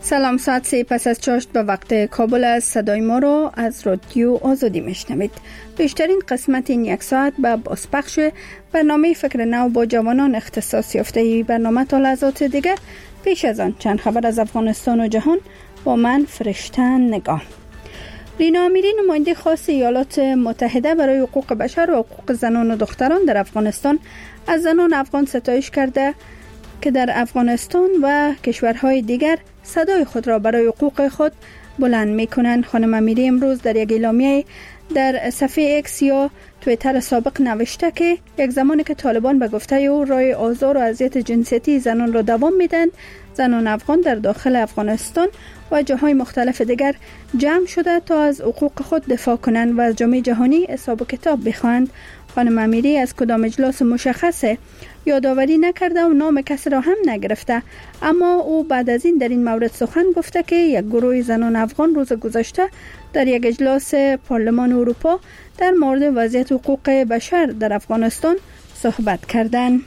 سلام، ساعت 3 پس از چاشت به وقت کابل از صدای ما رو از رادیو آزادی میشنوید. بیشترین قسمت این یک ساعت به بازپخش برنامه فکر نو با جوانان اختصاص یافته برنامه تا لحظات دیگر. پیش از آن چند خبر از افغانستان و جهان با من فرشته نگاه. رینا امیری، نماینده خاص ایالات متحده برای حقوق بشر و حقوق زنان و دختران در افغانستان، از زنان افغان ستایش کرده که در افغانستان و کشورهای دیگر صدای خود را برای حقوق خود بلند می‌کنند. خانم امیری امروز در یک اعلامیه در صفحه اکس یا توییتر سابق نوشته که یک زمانی که طالبان به گفته او راه آزار و اذیت جنسیتی زنان را دوام میدند، زنان افغان در داخل افغانستان و جاهای مختلف دیگر جمع شده تا از حقوق خود دفاع کنند و از جامعه جهانی حساب و کتاب بخواهند. خانم امیری از کدام اجلاس مشخصه یادآوری نکرده و نام کسی را هم نگرفته، اما او بعد از این در این مورد سخن گفته که یک گروه زنان افغان روز گذشته در یک اجلاس پارلمان اروپا در مورد وضعیت حقوق بشر در افغانستان صحبت کردند.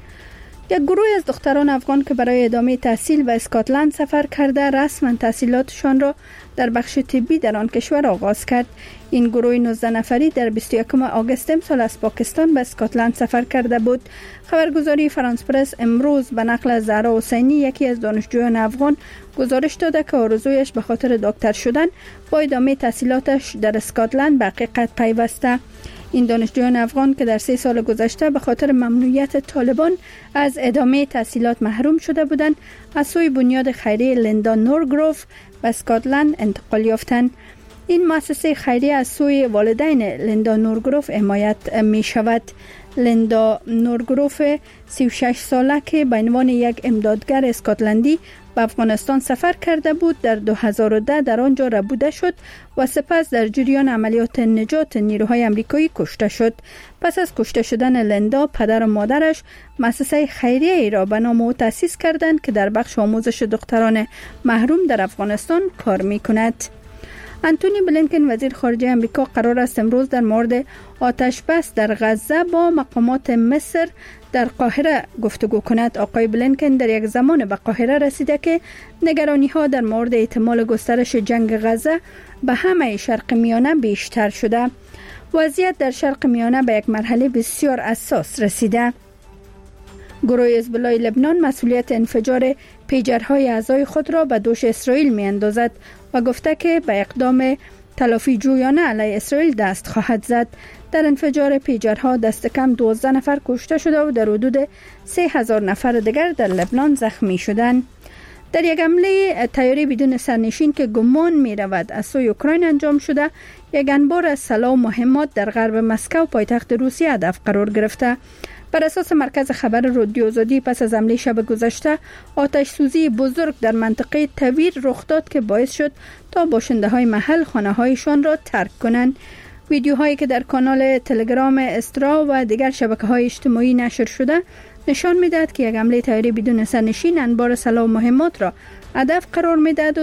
یک گروه از دختران افغان که برای ادامه تحصیل به اسکاتلند سفر کرده رسما تحصیلاتشان را در بخش طبی در آن کشور آغاز کرد. این گروه 19 نفری در 21 آگوست امسال از پاکستان به اسکاتلند سفر کرده بود. خبرگزاری فرانس پرس امروز به نقل از زهرا حسینی، یکی از دانشجویان افغان، گزارش داده که آرزویش به خاطر دکتر شدن با ادامه تحصیلاتش در اسکاتلند به حقیقت پیوسته. این دانشجویان افغان که در 3 سال گذشته به خاطر ممنوعیت طالبان از ادامه تحصیلات محروم شده بودند، از سوی بنیاد خیریه لیندا نورگروف به اسکاتلند انتقال یافتند. این مؤسسه خیریه از سوی والدین لیندا نورگروف حمایت می شود. لیندا نورگروف 36 ساله که به عنوان یک امدادگر اسکاتلندی به افغانستان سفر کرده بود، در 2010 در آنجا ربوده شد و سپس در جریان عملیات نجات نیروهای آمریکایی کشته شد. پس از کشته شدن لیندا، پدر و مادرش مؤسسه خیریه ای را به نام او تأسیس کردند که در بخش آموزش دختران محروم در افغانستان کار می کند. انتونی بلینکن وزیر خارجه امریکا قرار است امروز در مورد آتش بس در غزه با مقامات مصر در قاهره گفتگو کند. آقای بلینکن در یک زمان به قاهره رسیده که نگرانی ها در مورد احتمال گسترش جنگ غزه به همه شرق میانه بیشتر شده. وضعیت در شرق میانه به یک مرحله بسیار حساس رسیده. گروه حزب الله لبنان مسئولیت انفجار پیجرهای اعضای خود را به دوش اسرائیل می اندازد و گفته که به اقدام تلافی جویانه علیه اسرائیل دست خواهد زد. در انفجار پیجرها دست کم 12 نفر کشته شده و در حدود 3000 نفر دیگر در لبنان زخمی شدند. در یک حمله طیاره بدون سرنشین که گمان می رود از سوی اوکراین انجام شده، یک انبار از سلاح و مهمات در غرب مسکو پایتخت روسیه هدف قرار گرفته. بر اساس مرکز خبر رادیو آزادی، پس از حمله شب گذشته آتش سوزی بزرگ در منطقه تویر رخ داد که باعث شد تا باشنده های محل خانه هایشان را ترک کنند. ویدیوهایی که در کانال تلگرام استرا و دیگر شبکه‌های اجتماعی نشر شده نشان می‌دهد که یک حمله طیاره بدون سرنشین انبار سلاح و مهمات را هدف قرار می‌دهد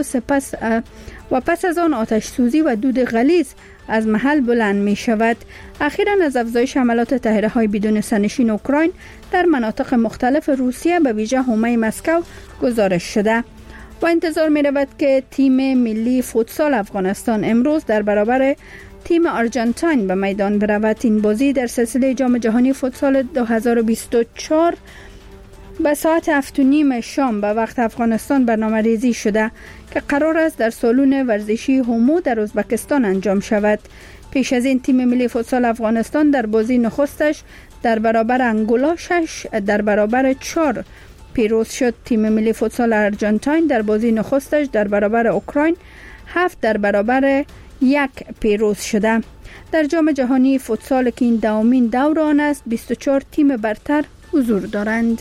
و پس از آن آتش سوزی و دود غلیظ از محل بلند می شود. اخیراً از افزایش حملات طیاره‌های بدون سرنشین اوکراین در مناطق مختلف روسیه به ویژه حومه مسکو گزارش شده و انتظار می رود که تیم ملی فوتسال افغانستان امروز در برابر تیم آرژانتین به میدان برود. این بازی در سلسله جام جهانی فوتسال 2024 به ساعت 7:30 شام به وقت افغانستان برنامه ریزی شده که قرار است در سالن ورزشی هومو در ازبکستان انجام شود. پیش از این تیم ملی فوتسال افغانستان در بازی نخستش در برابر انگولا 6-4 پیروز شد. تیم ملی فوتسال آرژانتین در بازی نخستش در برابر اوکراین 7-1 پیروز شده. در جام جهانی فوتسال که این دومین دور آن است، 24 تیم برتر حضور دارند.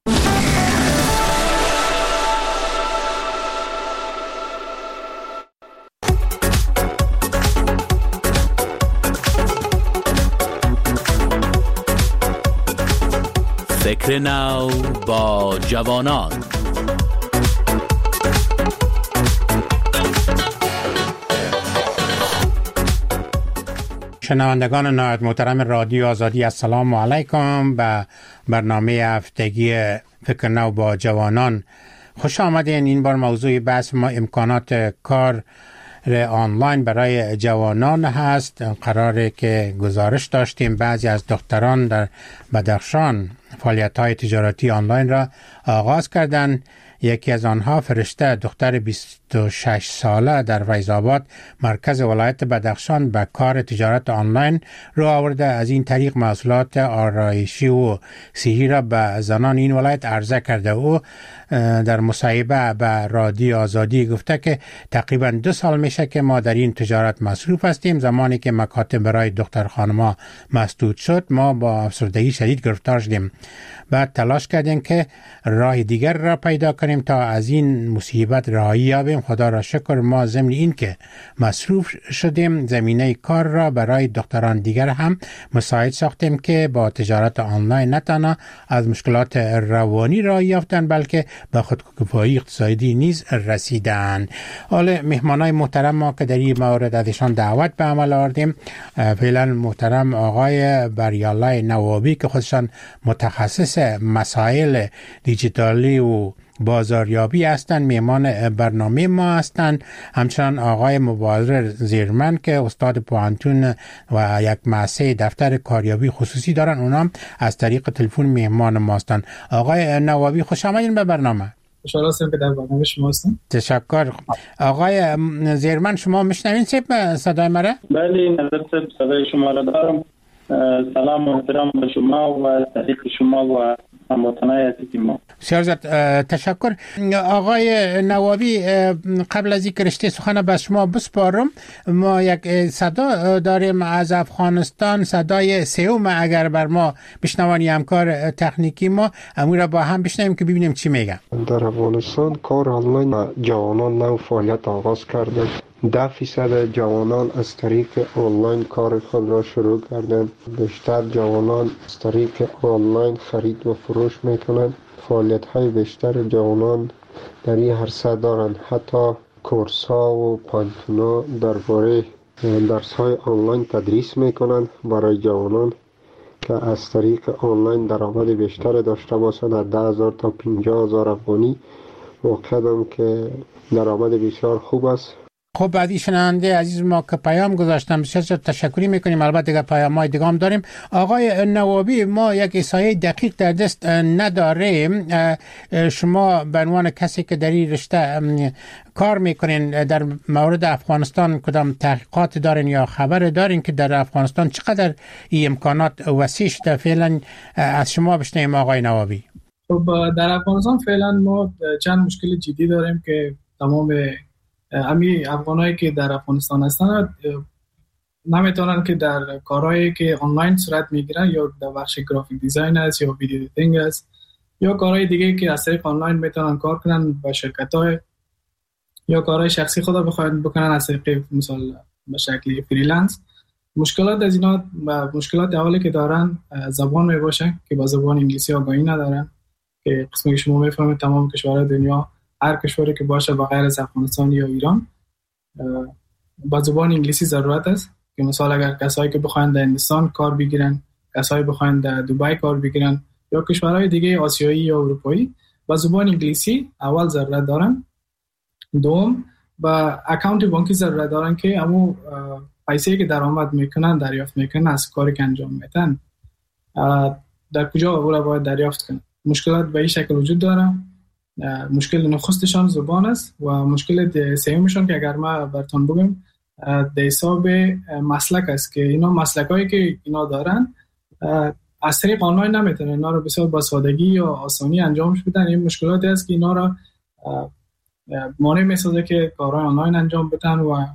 فکر نو با جوانان. شنوندگان نهایت محترم رادیو آزادی، السلام علیکم. به برنامه هفتگی فکر نو با جوانان خوش آمدین. این بار موضوع بحث ما امکانات کار آنلاین برای جوانان هست. قراره که گزارش داشتیم بعضی از دختران در بدخشان فعالیت‌های تجارتی آنلاین را آغاز کردند. یکی از آنها فرشته، دختر 26 ساله در فیض‌آباد مرکز ولایت بدخشان، به کار تجارت آنلاین رو آورده. از این طریق محصولات آرایشی و صحی را به زنان این ولایت عرضه کرده. او در مصاحبه به رادیو آزادی گفته که تقریبا 2 سال میشه که ما در این تجارت مصروف هستیم. زمانی که مکاتب برای دختر خانم‌ها مسدود شد، ما با افسردگی شدید گرفتار شدیم. بعد تلاش کردیم که راه دیگر را پیدا کنیم تا از این مصیبت رهایی یابیم. خدا را شکر ما ضمن این که مصروف شدیم، زمینه کار را برای دختران دیگر هم مساعد ساختیم که با تجارت آنلاین نه تنها از مشکلات روانی را یافتند بلکه به خودکفایی اقتصادی نیز رسیدند. حالا مهمانای محترم ما که در این مورد ازشان دعوت به عمل آوردیم، فعلا محترم آقای بریالله نوابی که خودشان متخصص مسائل دیجیتالی و بازاریابی هستند، میهمان برنامه ما هستند. همچنان آقای مبارر زیرمن که استاد پوهنتون و یک مؤسسه دفتر کاریابی خصوصی دارن، اونام از طریق تلفن میهمان ما هستند. آقای نوابی خوش آمدین به برنامه. خوشحال هستم که در برنامه شما هستم. تشکر. آقای زیرمن شما میشنوین صدای مرا؟ بله، نظر صدای شما را دارم. سلام و احترام به شما و صدیق شما و هموطنای عزیز ما. سیاست تشکر. آقای نوابی، قبل از اینکه رشته سخن به شما بسپارم، ما یک صدا داریم از افغانستان، صدای سیوم، اگر بر ما بشنوانی همکار تکنیکی ما، امور را با هم بشنویم که ببینیم چی میگن. در افغانستان کار آنلاین جوانان نو فعالیت آغاز کرده. 10% جوانان از طریق آنلاین کار خود را شروع کردند. بیشتر جوانان از طریق آنلاین خرید و فروش میکنند. فعالیت‌های بیشتر جوانان در این عرصه دارند. حتی کورس‌ها و پانتونا درباره درس‌های آنلاین تدریس میکنند برای جوانان که از طریق آنلاین درآمد بیشتر داشته باشند. از 10,000 تا 50,000 افغانی موقعم که درآمد بسیار خوب است. خب بعدی شنونده عزیز ما که پیام گذاشتم، بسیار تشکری میکنیم. البته دیگه پیام‌های دیگه هم داریم. آقای نوابی، ما یک احصایه دقیق در دست نداریم. شما به عنوان کسی که در این رشته کار میکنین، در مورد افغانستان کدام تحقیقات دارین یا خبر دارین که در افغانستان چقدر این امکانات وسیع شده؟ فعلا از شما بشنویم آقای نوابی. خب در افغانستان فعلا ما چند مشکل جدی داریم که تمام امی افغانایی که در افغانستان هستن نمیتونن که در کارهایی که آنلاین صورت میگیرن یا در بخش گرافیک دیزاین است یا ویدیو ادیتینگ است یا کارهای دیگه که از طریق آنلاین میتونن کار کنن با شرکت‌های یا کارهای شخصی خود بخواهند بکنن از طریق مثلا به شکل فریلنس. مشکلات از اینا و مشکلات اولی که دارن زبان میباشه که با زبان انگلیسی آگاهی ندارن که قسمی که شما میفهمید تمام کشورهای دنیا، هر کشوری که باشه بغیر از افغانستان یا ایران با زبان انگلیسی ضرورت است. که مثلا اگر کسایی که بخواین در هندوستان کار بگیرن، کسایی بخواین در دبی کار بگیرن یا کشورهای دیگه آسیایی یا اروپایی، با زبان انگلیسی اول ضرورت دارن. دوم با اکانت بانکی ضرورت دارن که همون پیسه‌ای که درآمد میکنن دریافت میکنن از کاری که انجام میدن در کجا اولا باید دریافت کنن. مشکلات به این شکل وجود داره. مشکل نخستشان زبان است و مشکل سومشان که اگر ما براتون بگم در حساب مسلک است که اینا مسلکایی که اینا دارن از طریق آنلاین نمیتونن اینا رو بسیار با سادگی یا آسانی انجامش بدن. این مشکلاتی است که اینا رو مانع میسازه که کارهای آنلاین انجام بدن و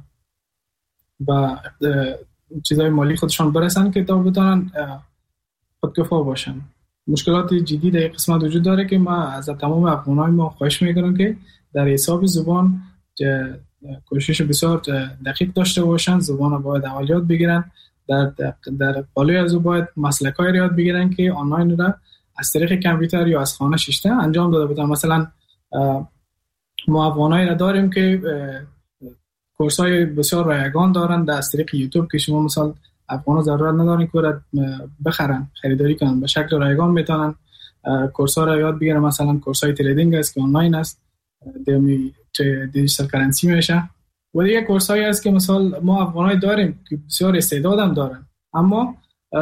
چیزای مالی خودشان برسن که تا بتونن خودکفا باشن. مشکلات جدی در قسمت وجود داره که ما از تمام افغانای ما خواهش میکنم که در حساب زبان کوشش بسیار دقیق داشته باشن. زبان باید اول یاد بگیرن، در قالب از باید مسلک‌های یاد بگیرن که آنلاین را از طریق کامپیوتر یا از خانه شیشته انجام داده بودن. مثلا ما افغانایی را داریم که کورس‌های بسیار رایگان دارن در از طریق یوتیوب که شما مثلا افغانا ضرورت ندارن که بخرن، خریداری کنن، به شکل رایگان میتونن کورس‌ها را یاد بگیرن. مثلا کورس‌های تریدینگ است که آنلاین است دیجیتال کرنسی میشه. و دیگه کورس هایی هست که مثلا ما افغانای داریم که بسیار استعدادم دارن، اما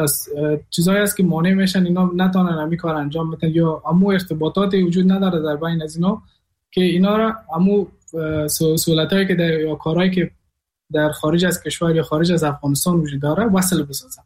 چیزایی هست که مانع میشن اینا نتونن همین کار انجام بدن، یا امو ارتباطاتی وجود نداره در بین از اینا که اینا را امو سهولتایی که در یا کارهایی که در خارج از کشور یا خارج از افغانستان وجود داره وصل بسازن.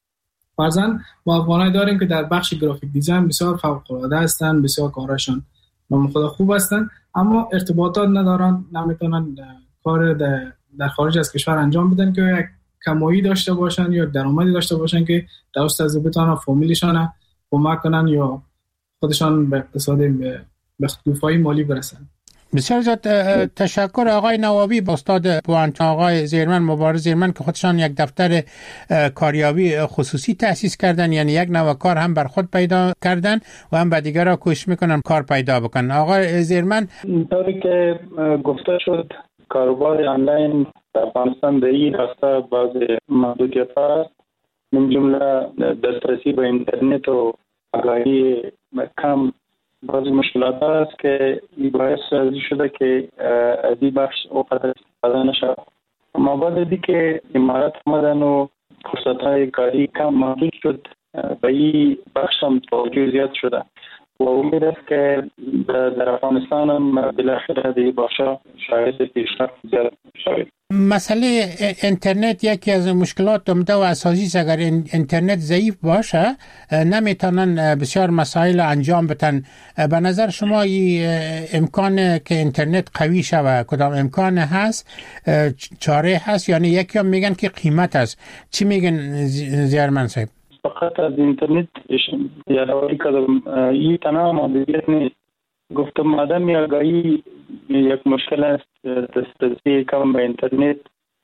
فرضاً ما افغانای داریم که در بخش گرافیک دیزاین بسیار فوق العاده هستن، بسیار کاراشون نام خدا خوب هستن، اما ارتباطات ندارن، نمیتونن کار در خارج از کشور انجام بدن که یک کمایی داشته باشن یا درآمدی داشته باشن که درست از بتونن فامیلشون کمک کنن یا خودشان به اقتصاد به اختلافای مالی برسن. بسیار زیاد تشکر آقای نوابی، با استاد پوانت آقای زیرمن مبارز زیرمن که خودشان یک دفتر کاریابی خصوصی تأسیس کردن، یعنی یک نوع کار هم بر خود پیدا کردن و هم به دیگران کوشش میکنن کار پیدا بکنن. آقای زیرمن، طوری که گفته شد کاروبار آنلاین در افغانستان در این راستا بعض محدودیت هست، من جمله دسترسی به اینترنت و آگاهی کم بعضی مشکلات هست که باعث شده که از این بخش اوقات استفاده نشه. اما بعد دی که امارات آمدن و فرصت های کاری کم محدود شد، به این بخش هم توجه زیاد شده و امید است که در افغانستان هم بالاخره در این بخش شاید پیشرفت زیاد شود. مسئله اینترنت یکی از مشکلات عمده و اساسی است. اگر اینترنت ضعیف باشه نمیتونن بسیار مسائل انجام بدن. به نظر شما این امکان که اینترنت قوی شه کدام امکان هست؟ چاره هست؟ یعنی یکی هم میگن که قیمت هست. چی میگن زیرمن صاحب؟ فقط از اینترنت یادآوری کردم این تنها محدودیت نیست. گفتم مادام آگاهی یک مشکل است، دسترسی کم به اینترنت،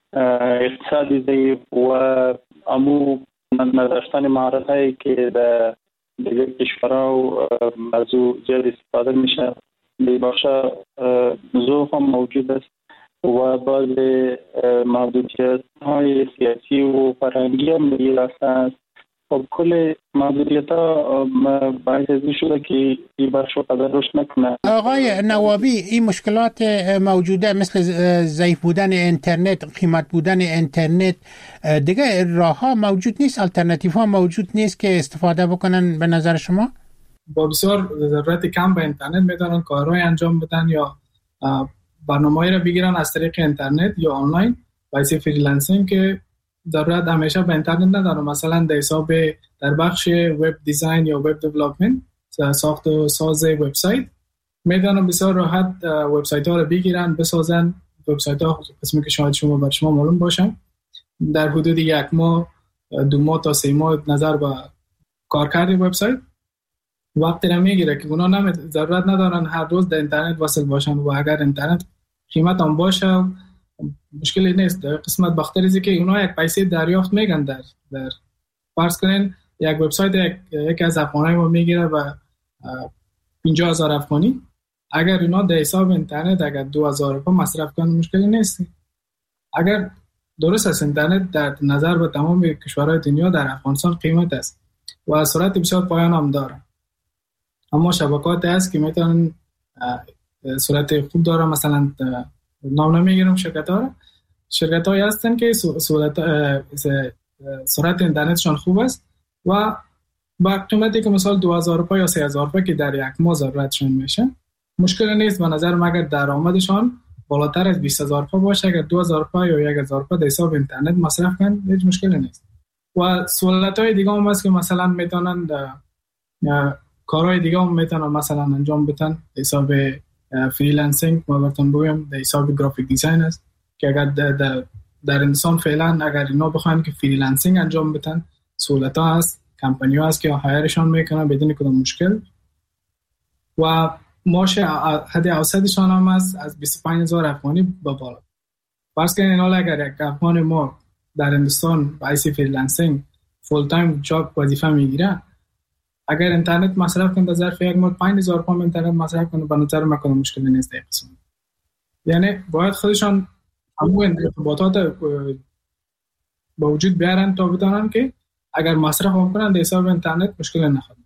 اقتصادی ضعیف و امو نداشتن مهارت‌هایی که در دیگر کشورها و از او زیاد استفاده میشه، در بخش ضعف هم موجود است و بعض محدودیت‌های سیاسی و فرهنگی هم در این راستا است. خب کل محدودیت‌ها باعث شده که این بخش قدر رشد نکنه. آقای نوابی، این مشکلات موجوده مثل ضعیف بودن اینترنت، قیمت بودن اینترنت، دیگه راه‌ها موجود نیست، الटरनेटिव موجود نیست که استفاده بکنن به نظر شما؟ با بسیار ضرورت کم به اینترنت میتونن کارهای انجام بدن یا برنامه‌ای را بگیرن از طریق اینترنت یا آنلاین واسه فریلنسینگ که ضرورت همیشه به اینترنت نداره. مثلا در حساب در بخش وب دیزاین یا وب دیولپمنت، ساخت و ساز وبسایت، میدونن بسیار راحت وبسایت ها رو بگیرن بسازن. وبسایت ها قسمی که شاید بر شما معلوم باشه در حدود 1 ماه 2 ماه تا 3 ماه نظر به کارکرد وبسایت وقتی را میگیره که اونا ضرورت ندارن هر روز در اینترنت وصل باشن و اگر اینترنت قیمت هم باشه مشکلی نیست. در قسمت بختریزی که اونا یک پیسه دریافت میگن در فرض کنین یک وبسایت یکی از افغانای ما میگیره و 50,000 افغانی، اگر اونا در حساب اینترنت اگر 2,000 روپیه مصرف کنن مشکلی نیست. اگر درست است اینترنت در نظر به تمام کشورهای دنیا در افغانستان قیمت است و سرعت بسیار پایان هم داره، اما شبکات هست که میتونن سرعت خوب داره. مثلا نام نمیگیرم شرکت هایی هستن که سرعت اینترنتشان خوب است و با قیمتی که مثلا 2,000 روپیه یا 3,000 روپیه که در 1 ماه ضرورتشون میشه مشکل نیست. به نظر من اگر درآمدشان بالاتر از 20,000 روپیه باشه، اگر 2,000 روپیه یا 1,000 روپیه در حساب اینترنت مصرف کنن هیچ مشکلی نیست. و سهولت های دیگه هم هست که مثلا میتونن کارهای دیگه هم میتونن مثلا انجام بدن حساب فریلنسینگ. ما براتون بگم در حساب گرافیک دیزاین است که اگر در انسان فعلا اگر اینا بخواین که فریلنسینگ انجام بدن سهولت ها هست، کمپانی ها هست که هایرشان میکنن بدون کدام مشکل و معاش حد اوسطشان هم است از 25,000 افغانی به بالا. فرض کنین حالا اگر یک افغان ما در هندوستان با ایسی فریلنسینگ فول تایم جاب وظیفه میگیره، اگر اینترنت مصرف کنه در ظرف 1 ماه 5,000 روپیه اینترنت مصرف کنه به نظر من کدام مشکلی نیست در قسمت. یعنی باید خودشان همون ارتباطات با وجود بیارن تا بدانن که اگر مصرف کنن در حساب اینترنت مشکل نخواهد.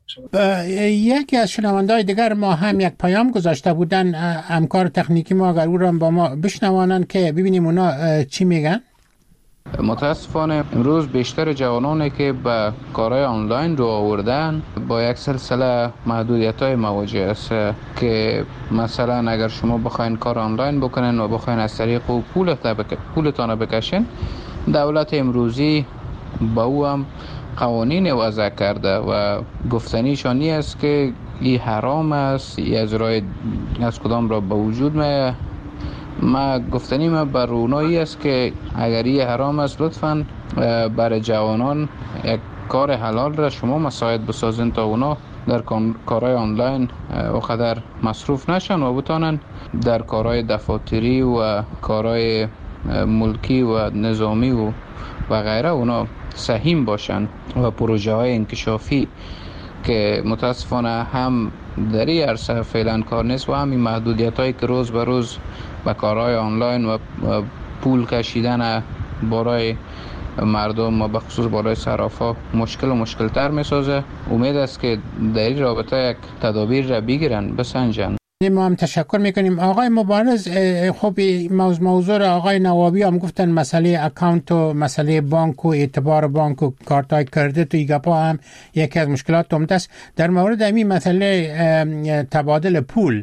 شود. یکی از شنونده‌های دیگر ما هم یک پیام گذاشته بودن، همکار تکنیکی ما اگر او را با ما بشنوانن که ببینیم اونا چی میگن. متاسفانه امروز بیشتر جوانانی که به کارهای آنلاین رو آوردن با یک سلسله محدودیت‌های مواجه است که مثلا اگر شما بخواین کار آنلاین بکنین و بخواین از طریق پولتان بکشین، دولت امروزی با او هم قوانین وضع کرده و گفتنیشانی است که این حرام است، این از کدام را به وجود میاد. ما گفتنیم بر اونایی است که اگر این حرام است لطفاً برای جوانان یک کار حلال را شما مساعد بسازین تا اونا در کارهای آنلاین وقدر مصروف نشن و بتانن در کارهای دفاتری و کارهای ملکی و نظامی و غیره اونا سهیم باشن و پروژه های انکشافی که متاسفانه هم در این عرصه فعلا کار نیست و همین محدودیت هایی که روز به روز به کارهای آنلاین و پول کشیدن برای مردم و بخصوص برای صرافا مشکل تر می سازه. امید است که در این رابطه یک تدابیر را بگیرن، بسنجن. ما هم تشکر میکنیم. آقای مبارز، خب موضوع آقای نوابی هم گفتن مسئله اکانت و مسئله بانک و اعتبار بانک و کارتای کردیت و ایگاپا هم یکی از مشکلات عمده است. در مورد همین مسئله تبادل پول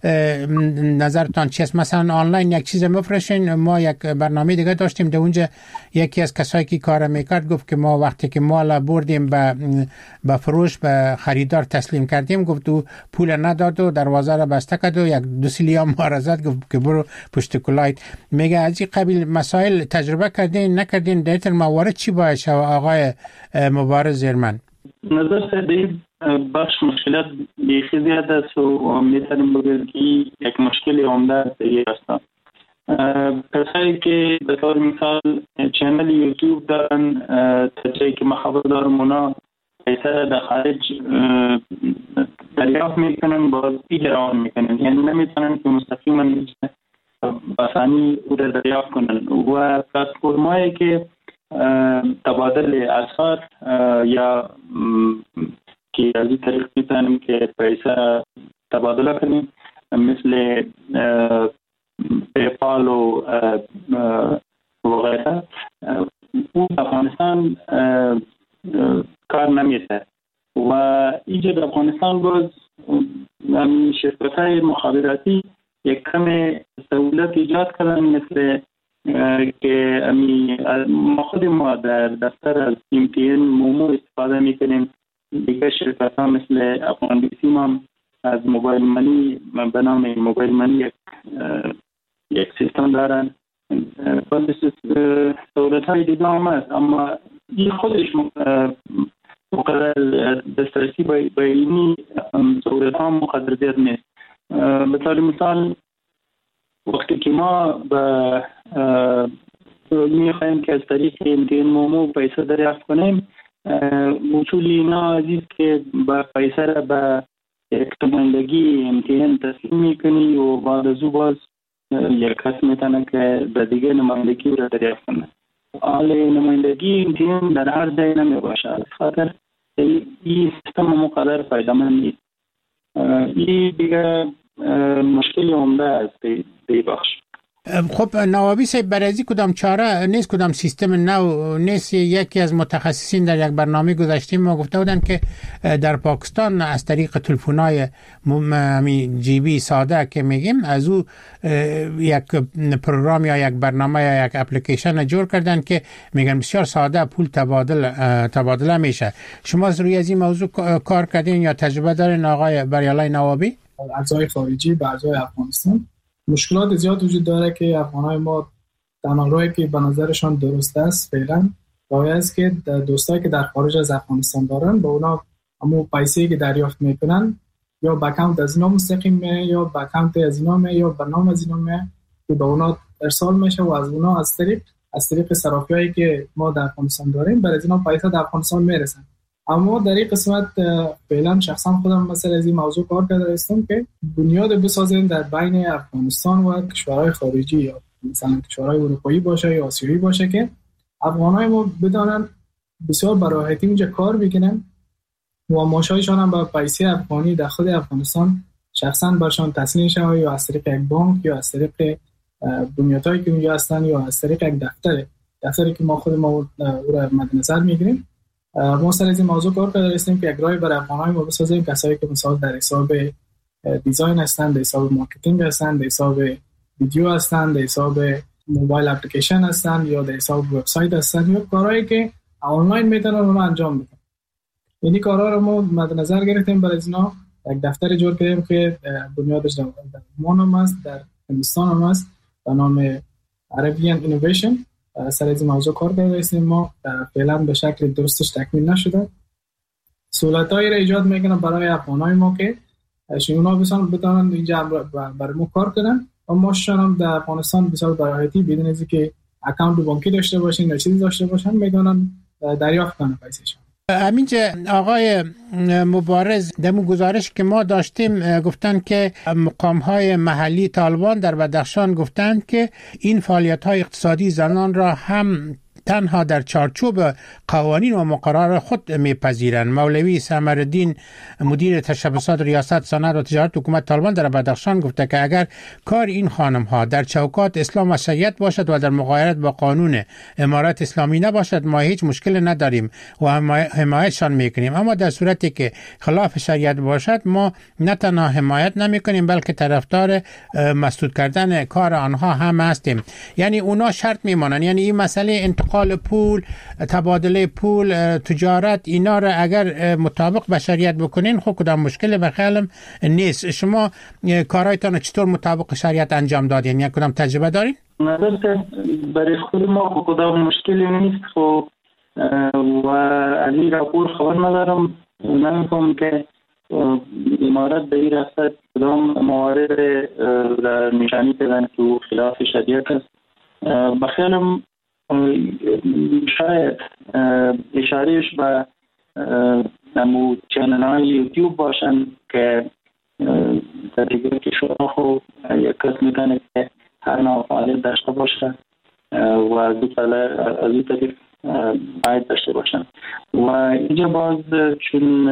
نظرتان چیست؟ مثلا آنلاین یک چیز مفرشین، ما یک برنامه دیگه داشتیم در اونجا یکی از کسایی که کار میکرد گفت که ما وقتی که مال بردیم به فروش به خریدار تسلیم کردیم، گفت او پول نداد و دروازه را بسته کرد و یک دو سیلیا معارضت گفت که برو پشت کلایت. میگه از این قبیل مسائل تجربه کردین نکردین؟ در این موارد چی باید شود آقای مبارز زیرمن؟ نظر سدی بخش مشکلات بیخی زیاد است و میتونیم بگوییم که یک مشکل عمده دیگه است. کسایی که به طور مثال چینل یوتیوب دارن، تجایی که مخابر دارن اونا پیسه در خارج دریافت میکنن باز ایجران میکنن، یعنی نمیتونن که مستقیما بسانی او را دریافت کنن. و پلتفرمایی که تبادل اسعار یا که از این طریق میتونیم که پیسه تبادله کنیم مثل پیپال و غیره، او افغانستان کار نمیشه و اینجا در افغانستان باز شرکت‌های مخابراتی یک کم سهولت ایجاد کردن، مثل که ما خود ما در دفتر از MTN مومو استفاده میکنیم. دیگه شرکت ها مثل افغان بیسی ما از موبایل منی به نام موبایل منی یک سیستم دارن. باز سهولت های دیگه هم هست، اما این خودش مقدر دسترسی به اینی سهولت ها مقدر زیاد نیست. به طور مثال وقتی که ما میخوایم که از طریق MTN مومو پیسه دریافت کنیم، اصول اینا عزیز که با پیسه را به یک نمایندگی MTN تسلیم میکنی و بعد از او باز یک کس میتونه که به دیگه نمایندگی را دریافت کنه. حال نمایندگی MTN در هر جای نمی باشه، از خاطر این سیستم مقدر فایده‌مند نیست. این دیگه مشکلی عمده است دی بخش. خب نوابی صاحب، برای از کدام چاره نیست، کدام سیستم نو نیست؟ یکی از متخصصین در یک برنامه گذاشتیم ما گفته بودن که در پاکستان از طریق تلفن‌های جیبی ساده که میگیم از او یک پروگرام یا یک برنامه یا یک اپلیکیشن جور کردن که میگن بسیار ساده پول تبادله میشه. شما روی از این موضوع کار کردین یا تجربه دارین آقای بریالای نوابی؟ اعضای خارجی به اعضای افغانستان مشکلات زیاد وجود داره که افغانای ما تنها راهی که به نظرشان درست است فعلا راه است که دوستایی که در خارج از افغانستان دارن با اونا همون پیسه‌ای که دریافت میکنن یا به اکانت از اینا مستقیم میه یا به اکانت از اینا میه یا به نام از اینا میه که به اونا ارسال میشه و از اونا از طریق صرافیایی که ما در افغانستان داریم برای اینا پیسه در افغانستان میرسن. اما در این قسمت فعلا شخصا خودم مثلا از این موضوع کار کرده هستم که بنیاد بسازیم در بین افغانستان و کشورهای خارجی یا مثلا کشورهای اروپایی باشه یا آسیایی باشه که افغانای ما بدانن بسیار براحتی اونجا کار بکنن و معاشایشان هم با پیسه افغانی در خود افغانستان شخصا برشان تسلیم شود، یا از طریق یک بانک یا از طریق بنیادهایی که اونجا هستن یا از طریق یک دفتری که ما خود ما او را مد نظر میگیریم. ما سر از این موضوع کار کرده هستیم که یک راه برای افغان‌های ما بسازیم، کسایی که مثلا در حساب دیزاین هستن، در حساب مارکتینگ هستن، در حساب ویدیو هستن، در حساب موبایل اپلیکیشن هستن یا در حساب وبسایت هستن، یا کارهایی که آنلاین میتونن اونها انجام بدن. یعنی کارها رو ما مد نظر گرفتیم، برای اینا یک دفتر جور کردیم که بنیادش در عمان هم است، در هندوستان هم است، به نام عربیان اینویشن. سر از این موضوع کار کرده هستیم. ما فعلا به شکل درستش تکمیل نشده. سهولت‌هایی را ایجاد میکنه برای افغان‌های ما که شما بتونن اینجا برای ما کار کنن و ما هم در افغانستان بسیار براحتی بدون از اینکه اکانت بانکی داشته باشین یا چیزی داشته باشن میتونن دریافت کنن پیسه‌شون. همینجا آقای مبارز در گزارش که ما داشتیم گفتن که مقام‌های محلی طالبان در بدخشان گفتند که این فعالیت‌های اقتصادی زنان را هم تنها در چارچوب قوانین و مقررات خود میپذیرند. مولوی سمرالدین مدیر تشبثات ریاست صنعت و تجارت حکومت طالبان در بدخشان گفته که اگر کار این خانم ها در چوکات اسلام و شریعت باشد و در مغایرت با قانون امارت اسلامی نباشد، ما هیچ مشکل نداریم و حمایتشان میکنیم، اما در صورتی که خلاف شریعت باشد ما نه تنها حمایت نمیکنیم بلکه طرفدار مسدود کردن کار آنها هم هستیم. یعنی اونا شرط میمانند، یعنی این مسئله انتقال پول، تبادله پول، تجارت، اینا را اگر مطابق با شریعت بکنین خب کدام مشکل بخیالم نیست. شما کارایتان چطور مطابق شریعت انجام دادین؟ یا کدام تجربه دارین؟ نظر که برای خود ما کدام مشکلی نیست خب و از این راپور خبر ندارم، نمی‌فهم که امارت به این راستا کدام موارد در نشانی کردن که خلاف شریعت است. بخیالم شاید اشارهش به نمو چنل های یوتیوب باشن که در دیگر کشورها خب یک کس میکنه که هر نوع فعالیت داشته باشه و از این طریق باید داشته باشن و اینجا باز چون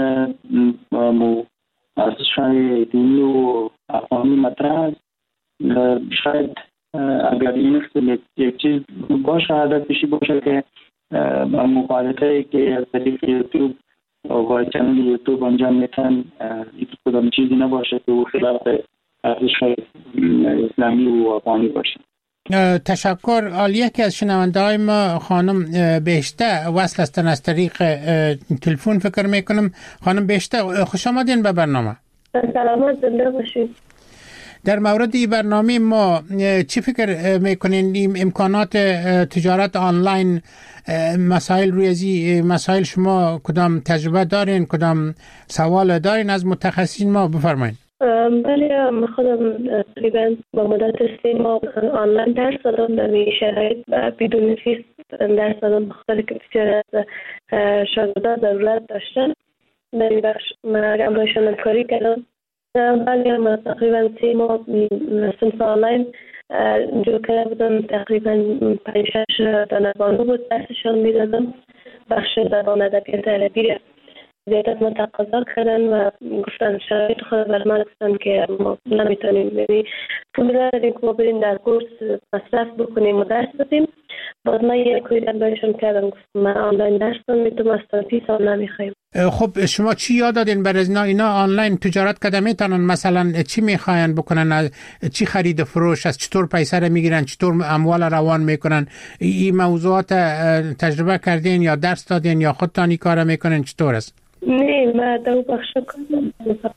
ارزش‌های دینی و افغانی مطرح است، شاید اگر این یک چیز باشه هدفشی باشه که مقالطه‌ای که از طریق یوتیوب و چنل یوتیوب انجام میتن کدام چیزی نباشه که او خلاف ارزش‌های اسلامی و افغانی باشه. تشکر. عالیه که از شنونده های ما خانم بهشته وصل هستن از طریق تلفن فکر میکنم. خانم بهشته خوش آمدین به برنامه. سلامت زنده باشید. در مورد این برنامه ما چی فکر میکنین؟ این امکانات تجارت آنلاین، مسائل روی مسائل شما کدام تجربه دارین، کدام سوال دارین از متخصصین ما؟ بفرمایید. بله، من خودم تقریبا با مدت 3 ماه آنلاین درس دادم در این شرایط بدون فیس درس دادم، بخاطر که بسیار از شاگردان ضرورت داشتن. در این بخش من همراهشان همکاری کردم. بله، من تقریبا 3 ماه صنف آنلاین جور کرده بودم. تقریبا 5-6 دانشجو بود درسشان میدادم. بخش زبان ادبیات عربی زیادت ما تقاضا کردن و گفتن شرایط خود بر ما گفتن که ما نمیتونیم، یعنی پول نداریم که ما بریم در کورس مصرف بکنیم و درس بدیم. باز من یک کویدن بایشون کردم، گفتم من آنلاین درس میتونم از فیس هم نمیخوایم. خب شما چی یاد دادین برای اینا آنلاین تجارت کده میتونن؟ مثلا چی میخواین بکنن؟ چی خرید و فروش است؟ چطور پیسه رو میگیرن؟ چطور اموال روان میکنن؟ این موضوعات تجربه کردین یا درس دادین یا خودتانی کار میکنین؟ چطور است؟ نه، من دو بخش کنم.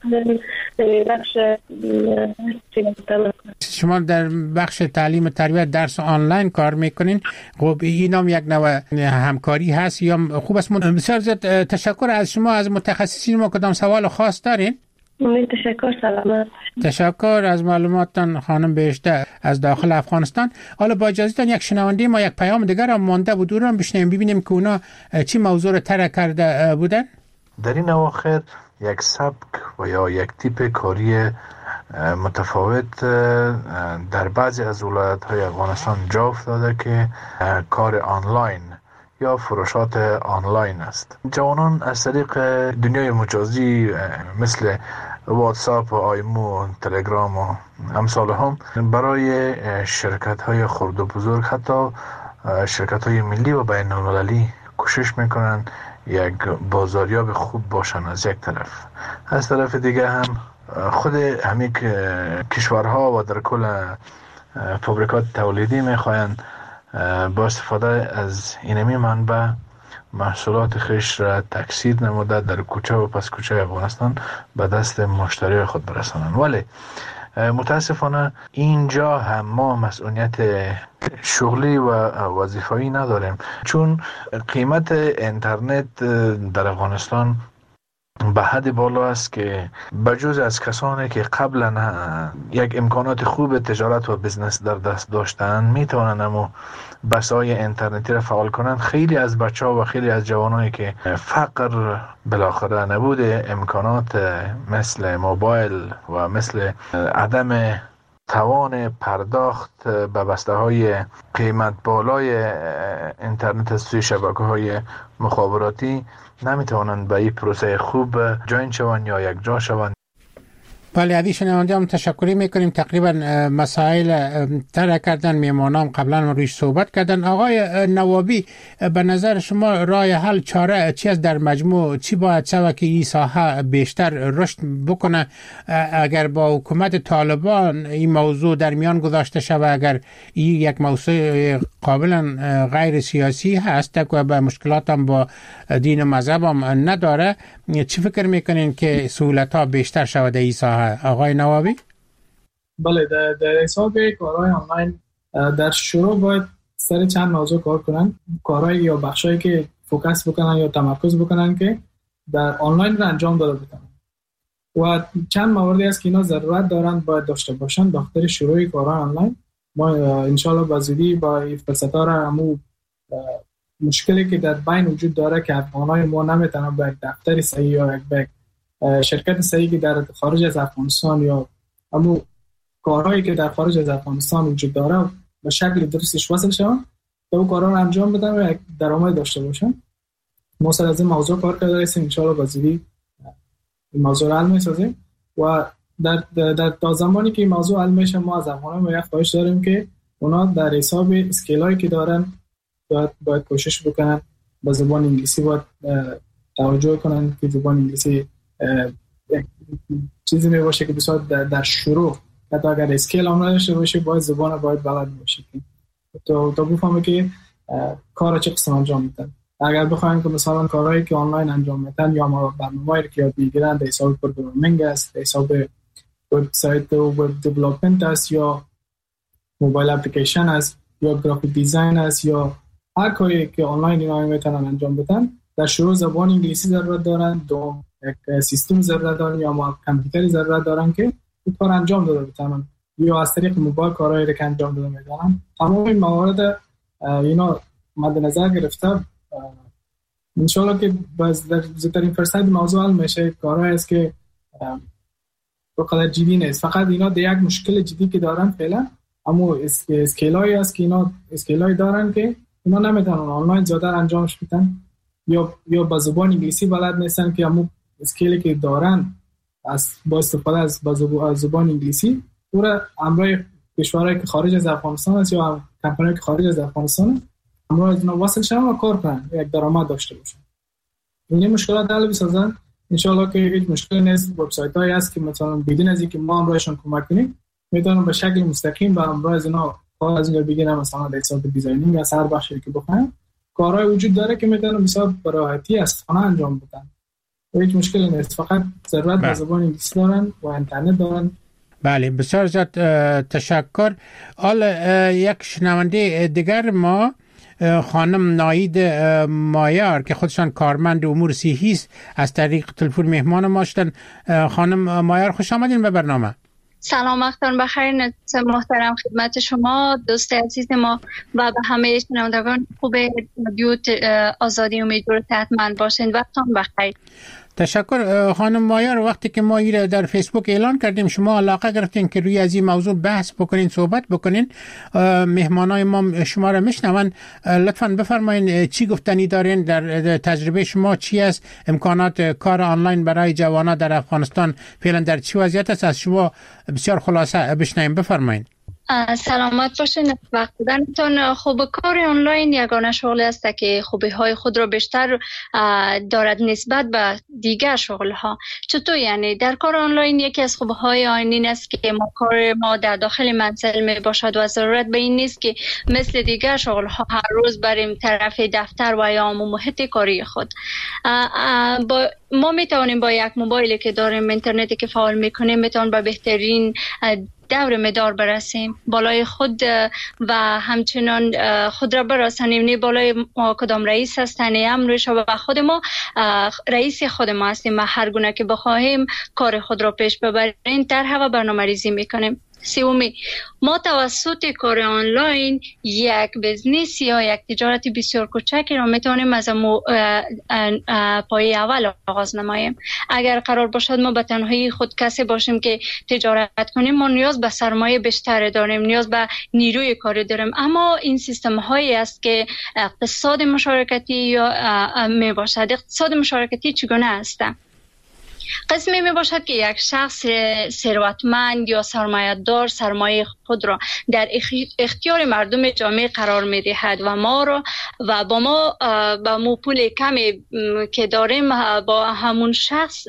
شما در بخش تعلیم تربیت درس آنلاین کار میکنین. خب این هم یک نوع همکاری هست یا خوب است. بسیار زیاد تشکر از شما. از متخصصین ما کدام سوال خاص دارین؟ تشکر. سلامت. تشکر از معلوماتتان خانم بهشته از داخل افغانستان. حالا با اجازهتان یک شنونده ما یک پیام دیگر هم مانده بود، رو هم بشنویم ببینیم که اونا چی موضوع رو طرح کرده بودن. در این اواخر یک سبک و یا یک تیپ کاری متفاوت در بعضی از ولایت‌های افغانستان جا افتاده که کار آنلاین یا فروشات آنلاین است. جوانان از طریق دنیای مجازی مثل واتساپ و آیمو و تلگرام و امثال هم برای شرکت های خرد و بزرگ، حتی شرکت های ملی و بین المللی کوشش میکنن یک بازاریاب خوب باشن از یک طرف. از طرف دیگه هم خود همین کشورها و در کل فابریکات تولیدی میخواین با استفاده از اینمی منبع محصولات خیش را تکثیر نموده در کوچه و پس کوچه افغانستان به دست مشتری خود برسانند. ولی متاسفانه اینجا هم ما مسئولیت شغلی و وظیفه‌ای نداریم، چون قیمت اینترنت در افغانستان به حد بالا است که بجز از کسانی که قبلا یک امکانات خوب تجارت و بزنس در دست داشتن میتونن اما بسای اینترنتی را فعال کنند، خیلی از بچه‌ها و خیلی از جوانایی که فقر بالاخره نبود امکانات مثل موبایل و مثل عدم توان پرداخت به بسته‌های قیمت بالای اینترنت از سوی شبکه‌های مخابراتی نمیتوانند به این پروسه خوب جوین شوند یا یک جا شوند. بله، عزیز شنونده هم تشکری میکنیم. تقریبا مسائل طرح کردن میمانام قبلا ما رویش صحبت کردن. آقای نوابی، به نظر شما راه حل چاره چی است در مجموع؟ چی باید شود که این ساحه بیشتر رشد بکنه؟ اگر با حکومت طالبان این موضوع در میان گذاشته شود، اگر این یک موضوع قابلا غیر سیاسی هست که به مشکلات هم با دین و مذهب هم نداره، چی فکر میکنین که سهولت ها بیشتر شود در این ساحه؟ آقای نوابی؟ بله، در حساب کارهای آنلاین در شروع باید سر چند موضوع کار کنن، کارهای یا بخشایی که فوکس بکنن یا تمرکز بکنن که در آنلاین رو انجام داده بکنن و چند موردی است که اینا ضرورت دارن باید داشته باشن داخل شروع کارهای آنلاین. ما انشالله با زودی با این فرصت‌ها را همون مشکلی که در بین وجود داره که افغانای ما نمیتونن به یک دفتر صحیح یا یک شرکت صحیح که در خارج از افغانستان یا همون کارهایی که در خارج از افغانستان وجود داره به شکل درستش وصل شون تا اون کارها رو انجام بدن و یک درآمد داشته باشن. ما سر از این موضوع کار کرده هستیم، انشالله با زودی این موضوع رو حل می‌سازیم و در تا زمانی که این موضوع حل میشه ما از افغانان یک خواهش داریم که اونا در حساب اسکیلایی که دارن باید کوشش بکنن با زبان انگلیسی باید توجه کنن که زبان انگلیسی چیزی میباشه که بسیار در شروع حتی اگر اسکیل هم نداشته باشه باید زبان باید بلد باشه تا بفهمه که کار چه قسم انجام میدن. اگر بخواین که مثلا کارهایی که آنلاین انجام میدن یا ما برنامه‌ای که یاد میگیرن در حساب پروگرامینگ است، در حساب وبسایت و وب دیولپمنت است یا موبایل اپلیکیشن است یا گرافیک دیزاین است یا هر کاری که آنلاین اینا میتونن انجام بدن، در شروع زبان انگلیسی ضرورت دارن، دوم یک سیستم ضرورت دارن یا ما کامپیوتری ضرورت دارن که این کار انجام داده بتونن یا از طریق موبایل کارهایی رو که انجام داده میدن. تمام این موارد اینا مد نظر گرفته انشالله که در زودترین فرصت موضوع حل میشه. کارهایی است که بقدر جدی نیست، فقط اینا در یک مشکل جدی که دارن فعلا اما اسکیلایی است که اینا اسکیلایی دارن که اینا نمیتونن آنلاین زیادر انجامش بدن یا با زبان انگلیسی بلد نیستن که همون اسکیلی که دارن با استفاده از زبان انگلیسی پورا همراه کشورهایی که خارج از افغانستان است یا کمپانیایی که خارج از افغانستان همراه از اینا وصل شدن و کار کنن یک درآمد داشته باشن. این مشکلات حل بسازن انشالله که هیچ مشکلی نیست. وبسایت‌هایی هست که مثلا بدون از اینکه ما همراهشون کمک کنیم میتونن به شکل مستقیم با همراه از اینا کار از اینجا بگیرن، مثلا در حساب دیزاینینگ یا هر بخشی که بخوایم کارهای وجود داره که میتونن بسیار به راحتی از خانه انجام بدن و هیچ مشکلی نیست، فقط ضرورت به زبان انگلیسی دارن و اینترنت دارن. بله، بسیار زیاد تشکر. حالا یک شنونده دیگر ما خانم ناید مایار که خودشان کارمند امور صحی است از طریق تلفن مهمان ما شدن. خانم مایار خوش آمدین به برنامه. سلام، وقتتون بخیر. محترم خدمت شما دوست عزیز ما و به همه شنوندگان خوب رادیو آزادی. امیدوارم صحتمند باشین. وقتتون بخیر. تشکر خانم مایار. وقتی که ما این در فیسبوک اعلان کردیم شما علاقه گرفتین که روی از این موضوع بحث بکنین، صحبت بکنین. مهمانای ما شما را میشنون. لطفاً بفرمایین چی گفتنی دارین، در تجربه شما چی است؟ امکانات کار آنلاین برای جوانان در افغانستان فعلا در چه وضعیت است؟ از شما بسیار خلاصه بشنویم. بفرمایین. سلامت باشین. وقت دادنتان. خوب، کار آنلاین یگانه شغلی است که خوبی های خود را بیشتر دارد نسبت به دیگر شغل ها. چطور یعنی؟ در کار آنلاین یکی از خوبی های آن این است که کار ما در داخل منزل می باشد و ضرورت به این نیست که مثل دیگر شغل ها هر روز بریم طرف دفتر و یا محیط کاری خود. ما می توانیم با یک موبایلی که داریم، اینترنتی که فعال میکنیم، می توانیم به بهترین دور مدار برسیم، بالای خود و همچنان خود را برسانیم. نه بالای ما کدام رئیس هستن امرش و خود ما رئیس خود ما هستیم و هر گونه که بخواهیم کار خود را پیش ببریم طرح و برنامه‌ریزی میکنیم. سومی، ما توسط کار آنلاین یک بزنس یا یک تجارت بسیار کوچکی را میتونیم از پای اول آغاز نماییم. اگر قرار باشد ما به تنهایی خود کسی باشیم که تجارت کنیم، ما نیاز به سرمایه بیشتر داریم، نیاز به نیروی کاری داریم. اما این سیستم هایی است که اقتصاد مشارکتی یا می باشد. اقتصاد مشارکتی چگونه است؟ قسمی می باشد که یک شخص ثروتمند یا سرمایه‌دار سرمایه خود را در اختیار مردم جامعه قرار می دهد و ما را و با ما با مو پول کمی که داریم با همون شخص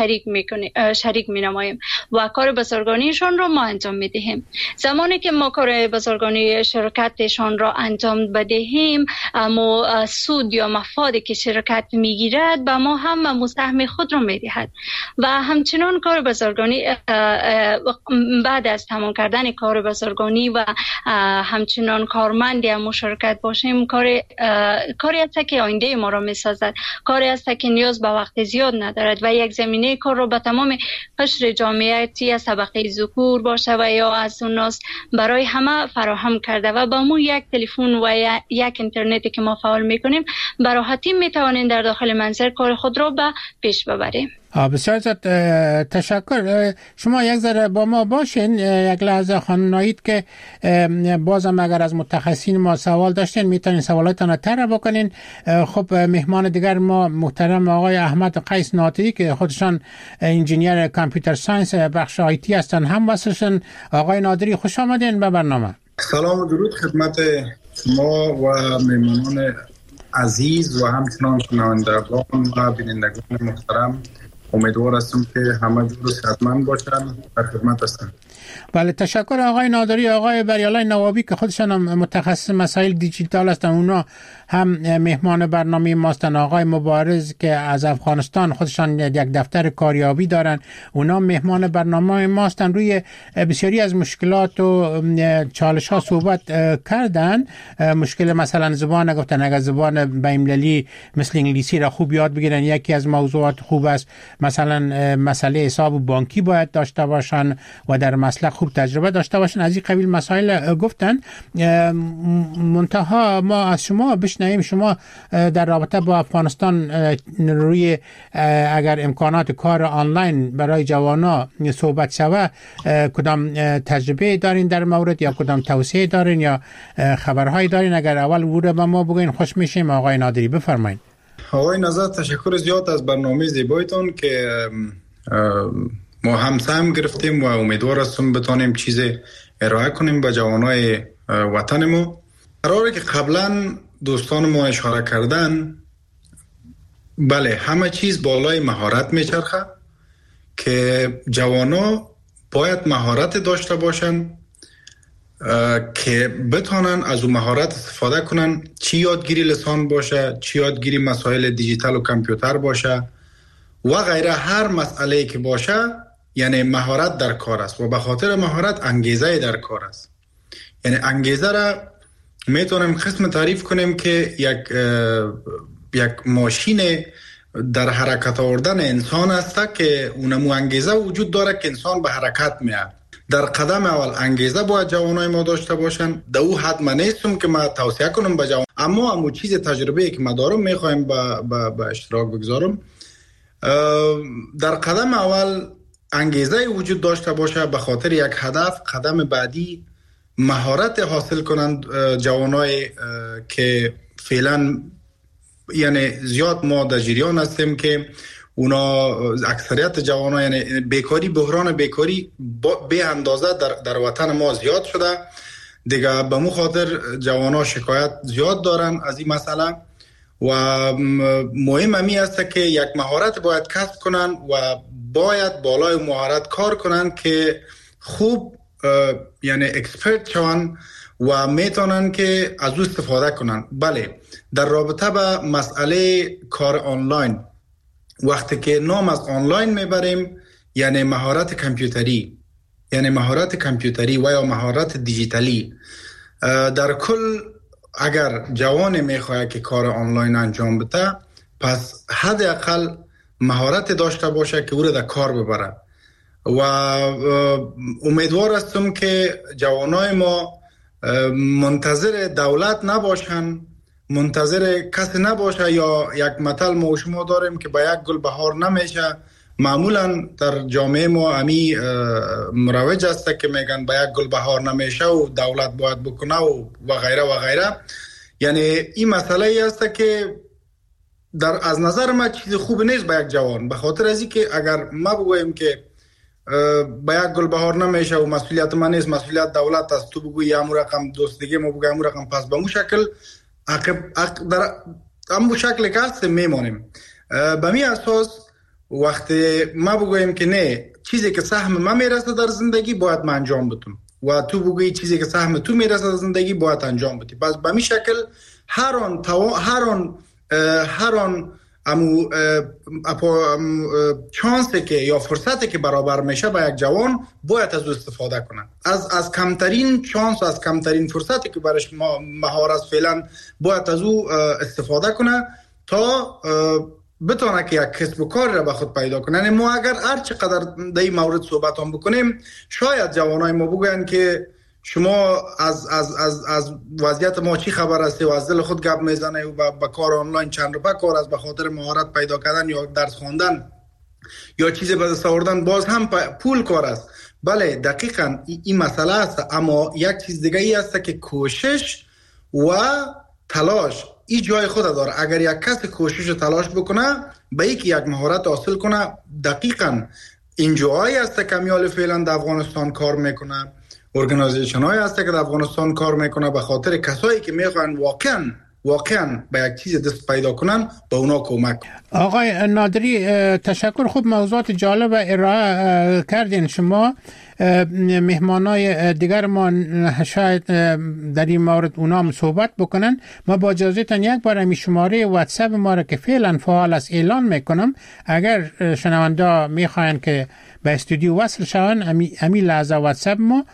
شریک می نماییم و کار بازرگانیشان را ما انجام می دهیم. زمانی که ما کار بازرگانی شرکتشان را انجام بدهیم، ما سود یا مفادی که شرکت می گیرد با ما هم مساهم خود را می دهد. و همچنان کار بازرگانی بعد از تمام کردن کار بازرگانی و همچنان کارمند یا مشارکت باشیم، کاری است که آینده ما را می‌سازد، کاری است که نیاز به وقت زیاد ندارد و یک زمینه کار را به تمام قشر جامعه از طبقه ذکور باشه و یا از اوناس برای همه فراهم کرده و با مو یک تلفن و یک اینترنتی که ما فعال می‌کنیم به راحتی می‌توانیم در داخل منزل کار خود را به پیش ببریم. بسیار تشکر. شما یک ذره با ما باشین یک لحظه خانم ناهید که بازم اگر از متخصصین ما سوال داشتین میتونین سوالاتتان رو طرح بکنین. خب مهمان دیگر ما محترم آقای احمد قیس ناطقی که خودشان انجینیر کامپیوتر ساینس بخش آیتی هستن هم واسهشون. آقای ناظری خوش آمدین به برنامه. سلام و درود خدمت شما و مهمانان عزیز و همچنان شنوندگان و بینندگان محترم. امیدوار هستم که همه جور صحتمند باشن. در خدمت هستم. بله تشکر آقای نادری. آقای بریالای نوابی که خودشان متخصص مسائل دیجیتال هستن اونا هم مهمان برنامه ماستن. آقای مبارز که از افغانستان خودشان یک دفتر کاریابی دارن اونا مهمان برنامه ماستن. روی بسیاری از مشکلات و چالش ها صحبت کردن. مشکل مثلا زبان گفتن، اگر زبان بین‌المللی مثل انگلیسی را خوب یاد بگیرن یکی از موضوعات خوب است. مثلا مسئله حساب بانکی باید داشته باشن و در مسلک خوب تجربه داشته باشن. از این قبیل مسائل گفتن. منتها ما از شما بشنویم شما در رابطه با افغانستان روی اگر امکانات کار آنلاین برای جوانا صحبت شوه کدام تجربه دارین در مورد یا کدام توصیه دارین یا خبرهایی دارین؟ اگر اول ورود به ما بگین خوش میشیم. آقای نادری بفرمایید. آقای نظر تشکر زیاد از برنامه زیبایتون که ما هم سهم گرفتیم و امیدوار هستم بتونیم چیز ارائه کنیم به جوانای وطن ما. قراره که قبلا دوستان ما اشاره کردن، بله همه چیز بالای مهارت میچرخه که جوانا باید مهارت داشته باشن که بتونن از اون مهارت استفاده کنن، چی یادگیری لسان باشه، چی یادگیری مسائل دیجیتال و کامپیوتر باشه و غیره. هر مسئله که باشه یعنی مهارت در کار است و به خاطر مهارت انگیزه در کار است. یعنی انگیزه را میتونیم قسم تعریف کنیم که یک ماشین در حرکت آوردن انسان است که اونمو انگیزه وجود داره که انسان به حرکت میاد. در قدم اول انگیزه باید جوانای ما داشته باشن. در او حد من نیستم که ما توصیه کنم به جوان، اما چیز تجربه که ما دارم میخوایم به اشتراک بگذارم. در قدم اول انگیزه وجود داشته باشه به خاطر یک هدف. قدم بعدی مهارت حاصل کنند جوانای که فعلا یعنی زیاد ما در جریان هستیم که اونا اکثریت جوانان یعنی بیکاری، بحران بیکاری به اندازه در وطن ما زیاد شده دیگه. به مو خاطر جوانان شکایت زیاد دارن از این مسئله و مهم همی است که یک مهارت باید کسب کنن و باید بالای مهارت کار کنن که خوب یعنی اکسپرت شون و میتونن که از او استفاده کنن. بله، در رابطه با مسئله کار آنلاین، وقتی که نام از آنلاین میبریم یعنی مهارت کامپیوتری، یعنی مهارت کامپیوتری و یا مهارت دیجیتالی. در کل اگر جوان میخواد که کار آنلاین انجام بده، پس حداقل مهارت داشته باشه که او را در کار ببره. و امیدوار هستم که جوانای ما منتظر دولت نباشن، منتظر کسی نباشه. یا یک مثل ما و شما داریم که با یک گل بهار نمیشه. معمولا در جامعه ما امی مروج است که میگن با یک گل بهار نمیشه و دولت باید بکنه و غیره و غیره. یعنی این مسئله ای است که از نظر ما چیز خوب نیست با یک جوان، به خاطر از اینکه اگر ما بگوییم که با یک گل بهار نمیشه و مسئولیت من نیست، مسئولیت دولت است، تو بگویی امو رقم دوست دیگه ما بگوییم امو رقم، پس به مو شکل در امو شکل که هست میمانیم. به می اساس وقتی ما بگوییم که نه، چیزی که سهم من میرسه در زندگی باید من انجام بدم و تو بگویی چیزی که سهم تو میرسه در زندگی باید انجام بدی، پس به می شکل هر آن امو چانسی که یا فرصتی که برابر میشه با یک جوان باید از او استفاده کنه. از کمترین چانس، از کمترین فرصتی که برش مهارت فعلا باید از او استفاده کنه تا بتونه که یک کسب و کار را به خود پیدا کنه. یعنی ما اگر هر چقدر در این مورد صحبت هم بکنیم، شاید جوانای ما بگوین که شما از وضعیت ما چی خبر هستی و از دل خود گپ میزنه و با کار آنلاین چند روپه کار از به خاطر مهارت پیدا کردن یا درس خواندن یا چیزی به دست آوردن باز هم پول کار است. بله دقیقاً این مسئله است، اما یک چیز دیگه ای است که کوشش و تلاش این جای خود داره. اگر یک کس کوشش و تلاش بکنه به یک مهارت حاصل کنه، دقیقاً اینجایی است که کمیال فعلا در افغانستان کار میکنه، ارگانیزیشن های هست که در افغانستان کار میکنه به خاطر کسایی که میخوان واقعا به یک چیز دست پیدا کنن به اونا کمک. آقای نادری تشکر، خوب موضوعات جالب ارائه کردین. شما مهمانای دیگر ما شاید در این مورد اونا هم صحبت بکنن. ما با اجازهتان یک بار امی شماره واتساپ ما را که فعلا فعال است اعلان میکنم. اگر شنونده میخواین که به استودیو وصل شون، امی لحظه واتساپ ما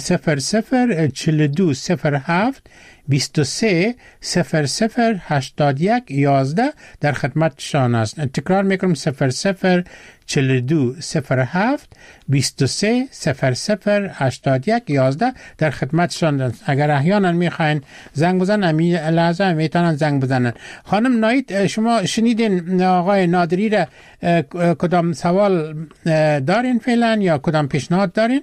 004207 23 00 81 11 در خدمتشان است. تکرار میکنم 004207 23 00 81 11 در خدمتشان است. اگر احیانا میخواین زنگ بزنن، امی لحظه میتونن زنگ بزنن. خانم نایت، شما شنیدین آقای نادری را، کدام سوال دارین فعلا یا کدام پیشنهاد دارین؟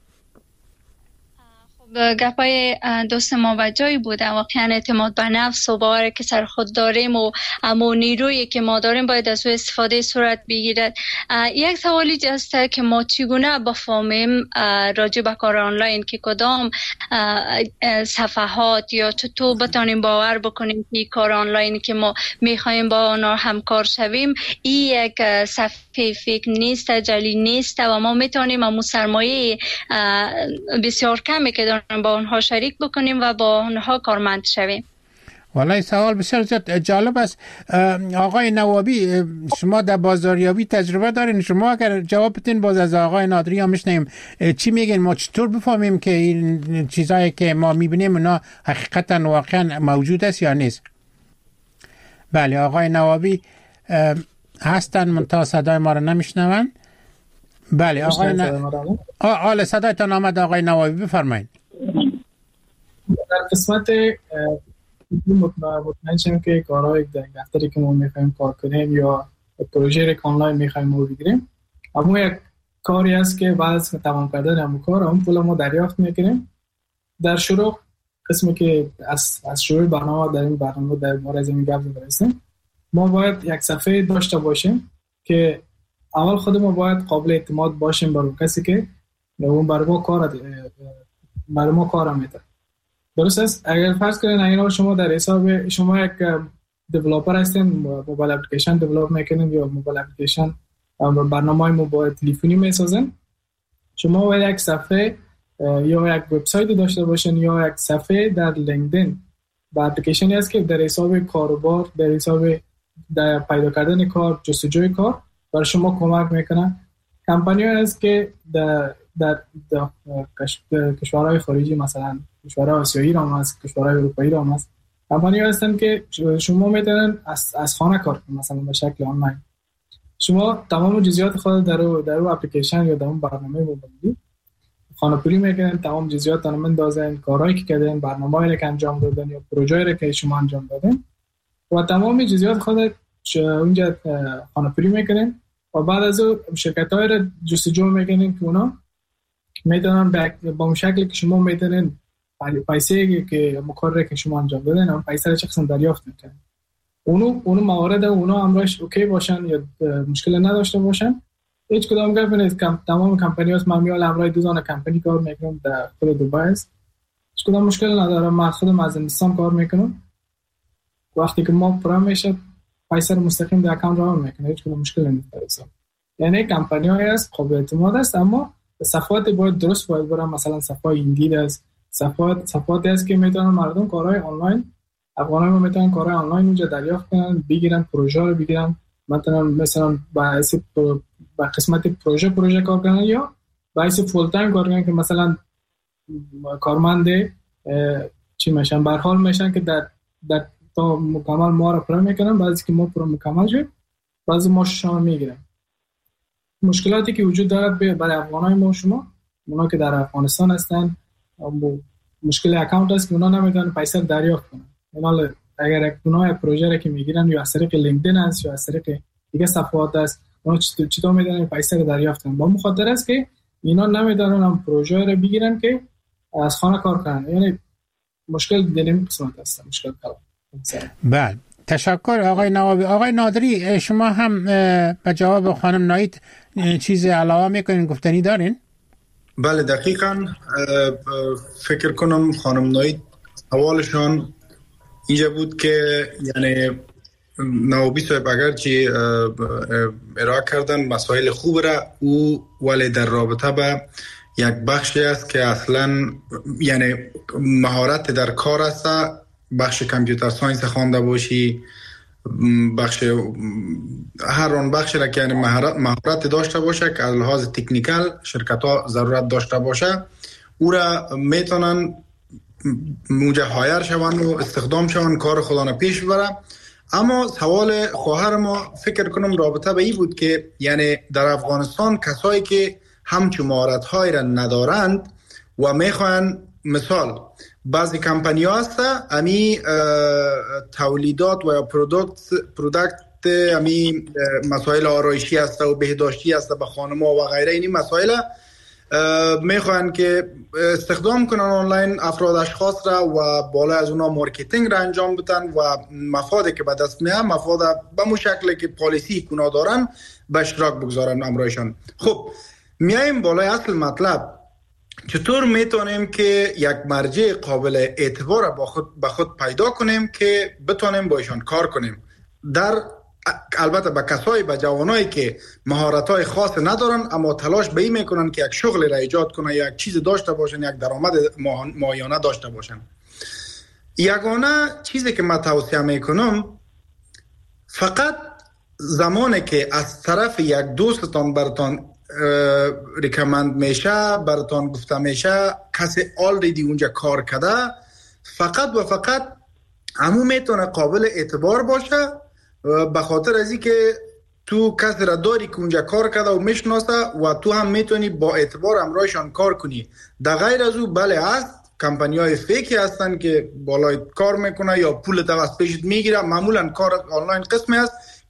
گپای دوست ما و جایی بوده. واقعا اعتماد به نفس و باور که سر خود داریم و اما نیرویی که ما داریم باید از او استفاده صورت بگیرد. یک سوالی هست که ما چگونه بفهمیم راجع به کار آنلاین که کدام صفحات یا چطور بتانیم باور بکنیم که کار آنلاین که ما میخوایم با آنها همکار شویم این یک صفحه فکر نیست، جلی نیست و ما میتونیم امو سرمایه بسیار کمی که داریم با اونها شریک بکنیم و با اونها کارمند شویم. والله سوال بسیار جالب است. آقای نوابی، شما در بازاریابی تجربه دارین. شما اگر جواب بدین باز از آقای نادری هم میشنیم. چی میگین؟ ما چطور بفهمیم که این چیزایی که ما میبینیم اونا حقیقتا واقعا موجود است یا نیست؟ بله آقای نوابی هستن، منتها صدای ما رو نمیشنون. بله آقای صدایتان آمد آقای نوابی، بفرمایید. در قسمت مطمئن شیم که کارهای دفتری که ما میخوایم کار کنیم یا پروژه که آنلاین میخوایم ما بگیریم، اما یک کاری است که بعد از تمام کردن همون کار اون پول ما دریافت میکنیم. در شروع قسمی که از شروع برنامه در این برنامه در مورد از این گپ می‌رسیم، ما باید یک صفحه داشته باشیم که اول خود ما باید قابل اعتماد باشیم برای کسی که اون برای ما کار میده. درست است؟ اگر فرض کنین اگر شما در حساب شما یک دیولپر هستین، موبایل اپلیکیشن دیولپ میکنین یا موبایل اپلیکیشن برنامه‌های موبایل تلفنی میسازن، شما باید یک صفحه یا یک وبسایت داشته باشین یا یک صفحه در لینکدین با اپلیکیشنی است که در حساب کاروبار، در حساب در پیدا کردن کار، جستجوی کار برای شما کمک میکنه. کمپانی‌ها است که در کشورهای خارجی، مثلا کشورهای آسیایی را هست، کشورهای اروپایی را هست، کمپانی‌ها هستن که شما میتونن از خانه کار کنید، مثلا به شکل آنلاین. شما تمام جزئیات خود در اون اپلیکیشن یا در اون برنامه موبایلی خانه‌پولی میکنن، تمام جزئیات رو مندازن، کارهایی که کردن، برنامه‌ای که انجام دادن یا پروژه‌ای که شما انجام دادن و تمام جزئیات خود اونجا خانه‌پولی میکنن و بعد از اون شرکت‌های رو جستجو میکنن که اونا میتونن با اون شکلی که شما میتونن پیسه که مکارره که شما انجام دادن اون پیسه رو چه قسم دریافت میکنن. اونو موارد اونا امرش اوکی باشن یا مشکل نداشته باشن، هیچ کدام گپ نیست. تمام کمپانی‌ها من میال امرای دوزان کمپانی کار میکنم در خود دبی است، هیچ کدام مشکل ندارم. من خودم از هندوستان کار میکنم، وقتی که ما پرام میشه پیسه رو مستقیم در اکانت رو میکنه، هیچ کدام مشکل نیست. یعنی کمپانی‌های است قابل اعتماد است، اما صفحات باید درست باید برن. مثلا صفحه ایندید است، صفحاتی است که میتونن مردم کارهای آنلاین، افغانان ما میتونن کارهای آنلاین اونجا دریافت کنن، بگیرن، پروژه رو بگیرن، مثلا با قسمت پروژه کار کنن یا باعث فول تایم کار کنن که مثلا کارمند چی میشن، به هر حال میشن که در تا مکمل ما رو پر میکنن، بعضی که ما پر مکمل شد بعضی ما شما میگیرن. مشکلاتی که وجود داره برای افغانای ما، شما اونا که در افغانستان هستن، مشکل اکانت است که اونا نمیتونن پیسه دریافت کنن. اونا اگر اونا پروژه را که میگیرن یا از طریق لینکدین است یا از طریق دیگه صفحات است، اونا چطور میدونن پیسه رو دریافت کنن؟ با مخاطر است که اینا نمیدونن هم پروژه رو بگیرن که از خانه کار کنن. یعنی مشکل دینامیک قسمت است، مشکل کار. بله، تشکر آقای نوابی. آقای نادری، شما هم به جواب خانم نایید چیز علاوه میکنین، گفتنی دارین؟ بله دقیقاً. فکر کنم خانم نایید سوالشان اینجا بود که یعنی نوابی صاحب اگرچه ارائه کردن مسائل خوب را، او ولی در رابطه با یک بخشی است که اصلا یعنی مهارت در کار است، بخش کامپیوتر ساینس خوانده باشی، بخش هر اون بخشی را که یعنی مهارت داشته باشه که از لحاظ تکنیکال شرکت ها ضرورت داشته باشه، او را میتونن موجه هایر شوند و استخدام شوند، کار خودانه پیش ببره. اما سوال خواهر ما فکر کنم رابطه به این بود که یعنی در افغانستان کسایی که همچون مهارت های را ندارند و میخوان، مثال بعضی کمپانی ها هست امی تولیدات و یا پرودکت امی مسائل آرایشی هست و بهداشتی هست به خانم ها و غیره، اینی مسائل میخوان که استخدام کنن آنلاین افراد اشخاص را و بالا از اونا مارکتینگ را انجام بدن و مفادی که به دست میاد مفاد به مو شکلی که پالیسی کنا دارن به اشتراک بگذارن امرایشان. خب میایم بالای اصل مطلب، چطور میتونیم که یک مرجع قابل اعتبار به خود پیدا کنیم که بتونیم با ایشان کار کنیم، در البته با کسایی، با جوانایی که مهارت‌های خاص ندارن اما تلاش به این میکنن که یک شغل را ایجاد کنن، یک چیز داشته باشن، یک درآمد ماهیانه داشته باشن. یگانه چیزی که من توصیه میکنم، فقط زمانی که از طرف یک دوستتان براتان ریکمند میشه، براتان گفته میشه، کسی آلریدی اونجا کار کرده، فقط و فقط همون میتونه قابل اعتبار باشه به خاطر از این که تو کسی را داری که اونجا کار کرده و میشناسه و تو هم میتونی با اعتبار امرایشان کار کنی. در غیر از او بله هست کمپانی های فیکی هستن که بالای کار میکنه یا پول تو از پیشت میگیره. معمولا کار آنلاین قسمی هست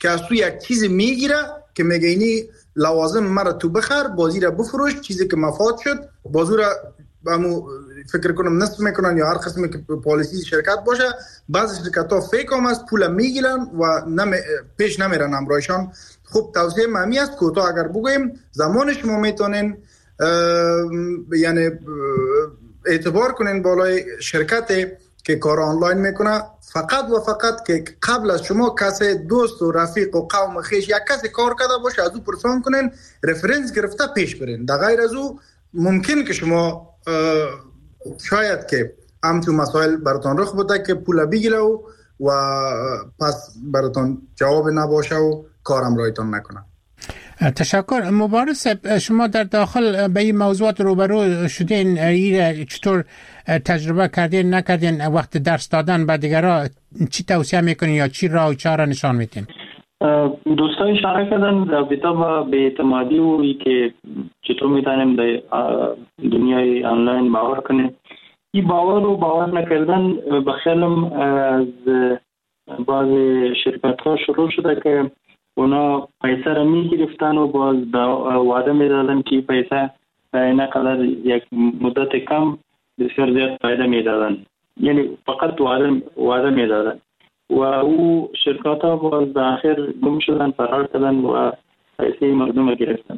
که از تو یک چیز میگیره که میگه اینی لوازم مرا تو بخر، بازی را بفروش، چیزی که مفاد شد بازو را فکر کنم نصف میکنن یا هر قسمی که پالیسی شرکت باشه. بعضی شرکت ها فیک هم از پول میگیرن و پیش نمیرن امرایشان. خب توصیه مهمی است کوتاه اگر بگویم زمان شما میتونین یعنی اعتبار کنین بالای شرکتی که کار آنلاین میکنه، فقط و فقط که قبل از شما کسی دوست و رفیق و قوم خیش یک کسی کار کرده باشه از او پرسان کنین، رفرنس گرفته پیش برین. در غیر از او ممکن که شما شاید که همچون مسائل براتان رخ بده که پول بگیره و پس براتان جواب نباشه و کارم رایتان نکنه. تشکر. مبارز، شما در داخل به این موضوعات روبرو شدین، چطور تجربه کردین نکردین؟ وقت درس دادن به دیگران چی توصیه میکنین یا چی راه و چاره نشان میدین؟ دوستان اشاره کردن رابطه با بی‌اعتمادی و که چطور میتونیم در دنیای آنلاین باور کنیم. این باور و باور نکردن به خیالم از بعض شرکت ها شروع شده که اونا پیسه را میگرفتن و باز وعده میدادن که پیسه در قدر یک مدت کم بسیار زیاد فایده میدادن، یعنی فقط وعده میدادن و او شرکت ها باز در آخر گم شدن، فرار کردن و پیسه مردم را گرفتن.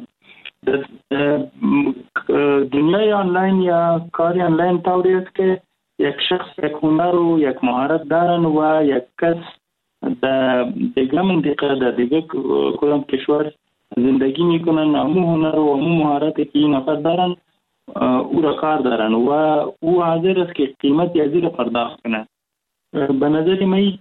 دنیای آنلاین یا کاری آنلاین طوری است که یک شخص یک هنر و یک مهارت دارن و یک کس در دیگه منطقه در دیگه کدام کشور زندگی میکنن، امو هنر و امو مهارتی که این نفر دارن او را کار دارن و او حاضر است که قیمت یزی را پرداخت کنه. به نظر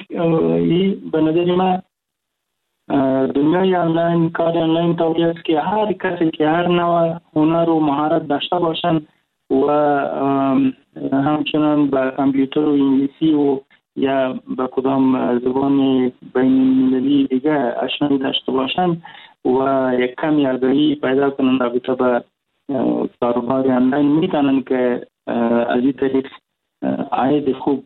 ما دنیای آنلاین کار آنلاین طوری است که هر کسی که هر نوع هنر و مهارت داشته باشن و همچنان با کامپیوتر و انگلیسی و یا با کدام زبان بین‌المللی دیگه آشنایی داشته باشن و یک کمی آگاهی پیدا کنن رابطه با کاروبار آنلاین، میتونن که از این طریق عاید خوب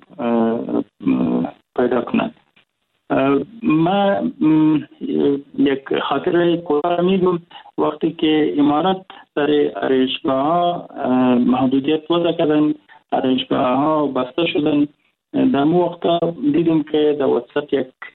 پیدا کنن. ما یک خاطره کوتاه میگم. وقتی که امارات سر آرایشگاه ها محدودیت وضع کردن، آرایشگاه ها بسته شدن، در مو وقتا دیدیم که در واتساپ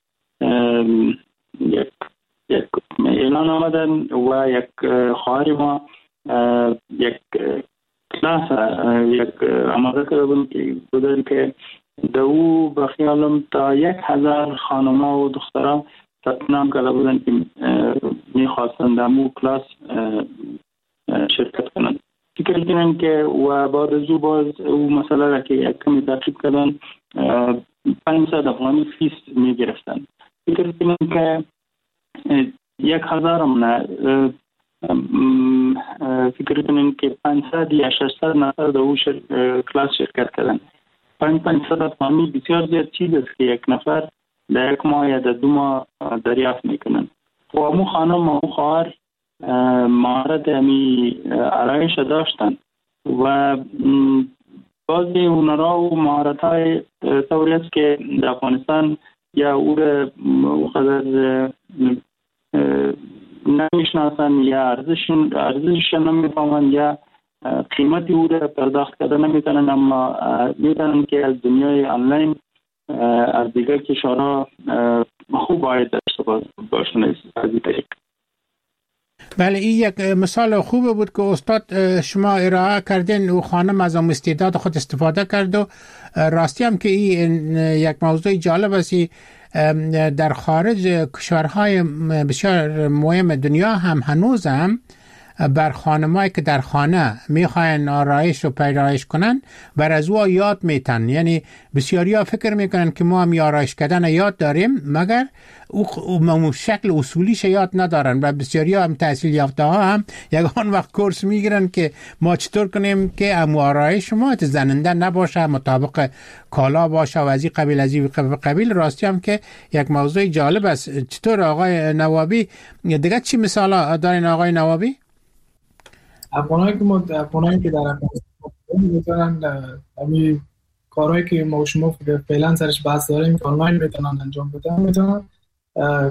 یک اعلان آمدن و یک خواهر ما یک کلاس یک آماده کرده بودن که در او به خیالم تا 1000 خانم‌ها و دخترها ثبت نام کرده بودن که میخواستن در مو کلاس شرکت کنند. فکر کنن که و بعد از او باز او مسئله را که یک کمی تحقیق کردن 500 افغانی فیس میگرفتن. فکر کنن که 1000 هم نه، فکر کنن که 500 یا 600 نفر در او کلاس شرکت کردن. 500 افغانی بسیار زیاد چیز است که یک نفر در یک ماه یا در 2 ماه دریافت میکنن. و امو خانم و خواهر مهارت همی آرایش داشتن و بعضی هنرها و مهارت های طوری است که در افغانستان یا او را قدر نمیشناسن یا ارزشش نمیفهمن یا قیمتی او را پرداخت کرده نمیتونن، اما میتونن که از دنیای آنلاین از دیگر کشورها خوب عاید داشته باشن از این طریق. بله، این یک مثال خوبه بود که استاد شما ارائه کردین و خانم از استعداد خود استفاده کرد و راستی هم که این یک موضوع جالب است. در خارج کشورهای بسیار مهم دنیا هم هنوز هم بر خانمایی که در خانه میخواین آرایش رو پیرایش کنن بر از او یاد میتن، یعنی بسیاری ها فکر میکنن که ما هم آرایش کردن یاد داریم مگر او شکل اصولیش یاد ندارن و بسیاری ها هم تحصیل یافته ها هم یگان وقت کورس میگیرن که ما چطور کنیم که آرایش ما زننده نباشه، مطابق کالا باشه و از این قبیل از این قبیل. راستی هم که یک موضوع جالب است. چطور آقای نوابی دیگه چی مثال دارین آقای نوابی؟ افغانایی که در افغانستان میتونن همین کارهایی که ما و شما فعلا سرش بحث داریم که آنلاین میتونن انجام بدن، میتونن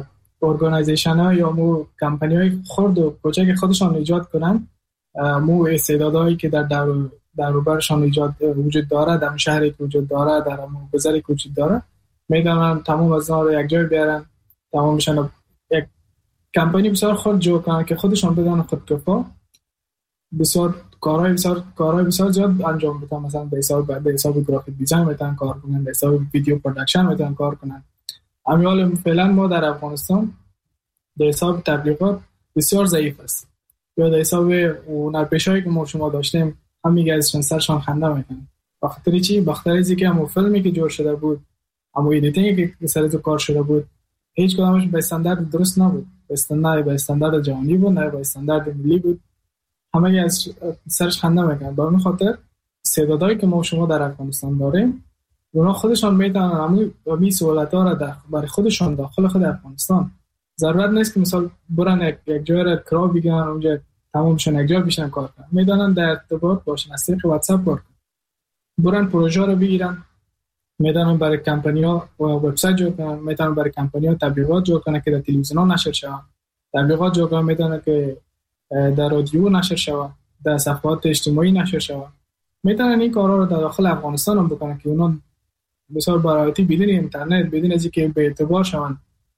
ارگانایزیشن ها یا مو کمپانی های خرد و کوچک خودشان ایجاد کنن، مو استعدادهایی که در برشان وجود داره، در شهری که وجود داره، در گذری که وجود داره، میدونن تمام از آنها رو یک جای بیارن، تمام میشن یک کمپانی بسیار خود جو کنن که خودشان بدن خودکفا، بسیار کارهای بسیار زیاد انجام بدن. مثلا به حساب گرافیک دیزاین میتونن کار کنن، به حساب ویدیو پروداکشن میتونن کار کنن. امیال فعلا ما در افغانستان به حساب تبلیغات بسیار ضعیف است، یا در حساب هنرپیشه‌ای که ما شما داشتیم همین ازشون سرشان خنده میکنن. بخاطر چی؟ بخاطر اینکه همون فیلمی که جور شده بود، همون ادیتینگی که سر تو کار شده بود، هیچ کدامش به استاندارد درست نبود. به استاندارد جهانی بود، نه به استاندارد ملی بود. همه از سرش خنده میکنن. به همین خاطر استعدادایی که ما شما در افغانستان داریم، اونا خودشان میتونن همین سهولت‌ها را برای خودشان داخل خود افغانستان، ضرورت نیست که مثلا برن یک جای را کرا بگیرن اونجا تمامشون یک جا بشن کار کنن. میدونن در ارتباط باشن، از طریق واتساپ کار کنن، برن پروژه رو بگیرن، میدونن برای کمپانی‌ها وبسایت جور کنن، میتونن برای کمپانی‌ها تبلیغات جور کنن که در تلویزیون نشر شود، تبلیغات جور کنن میتونن که در رادیو نشر شود، در صفحات اجتماعی نشر شود. میتونن این کارا رو در داخل افغانستان هم بکنن که اونا بسیار برایتی بدون اینترنت، بدون از اینکه به اعتبار شون،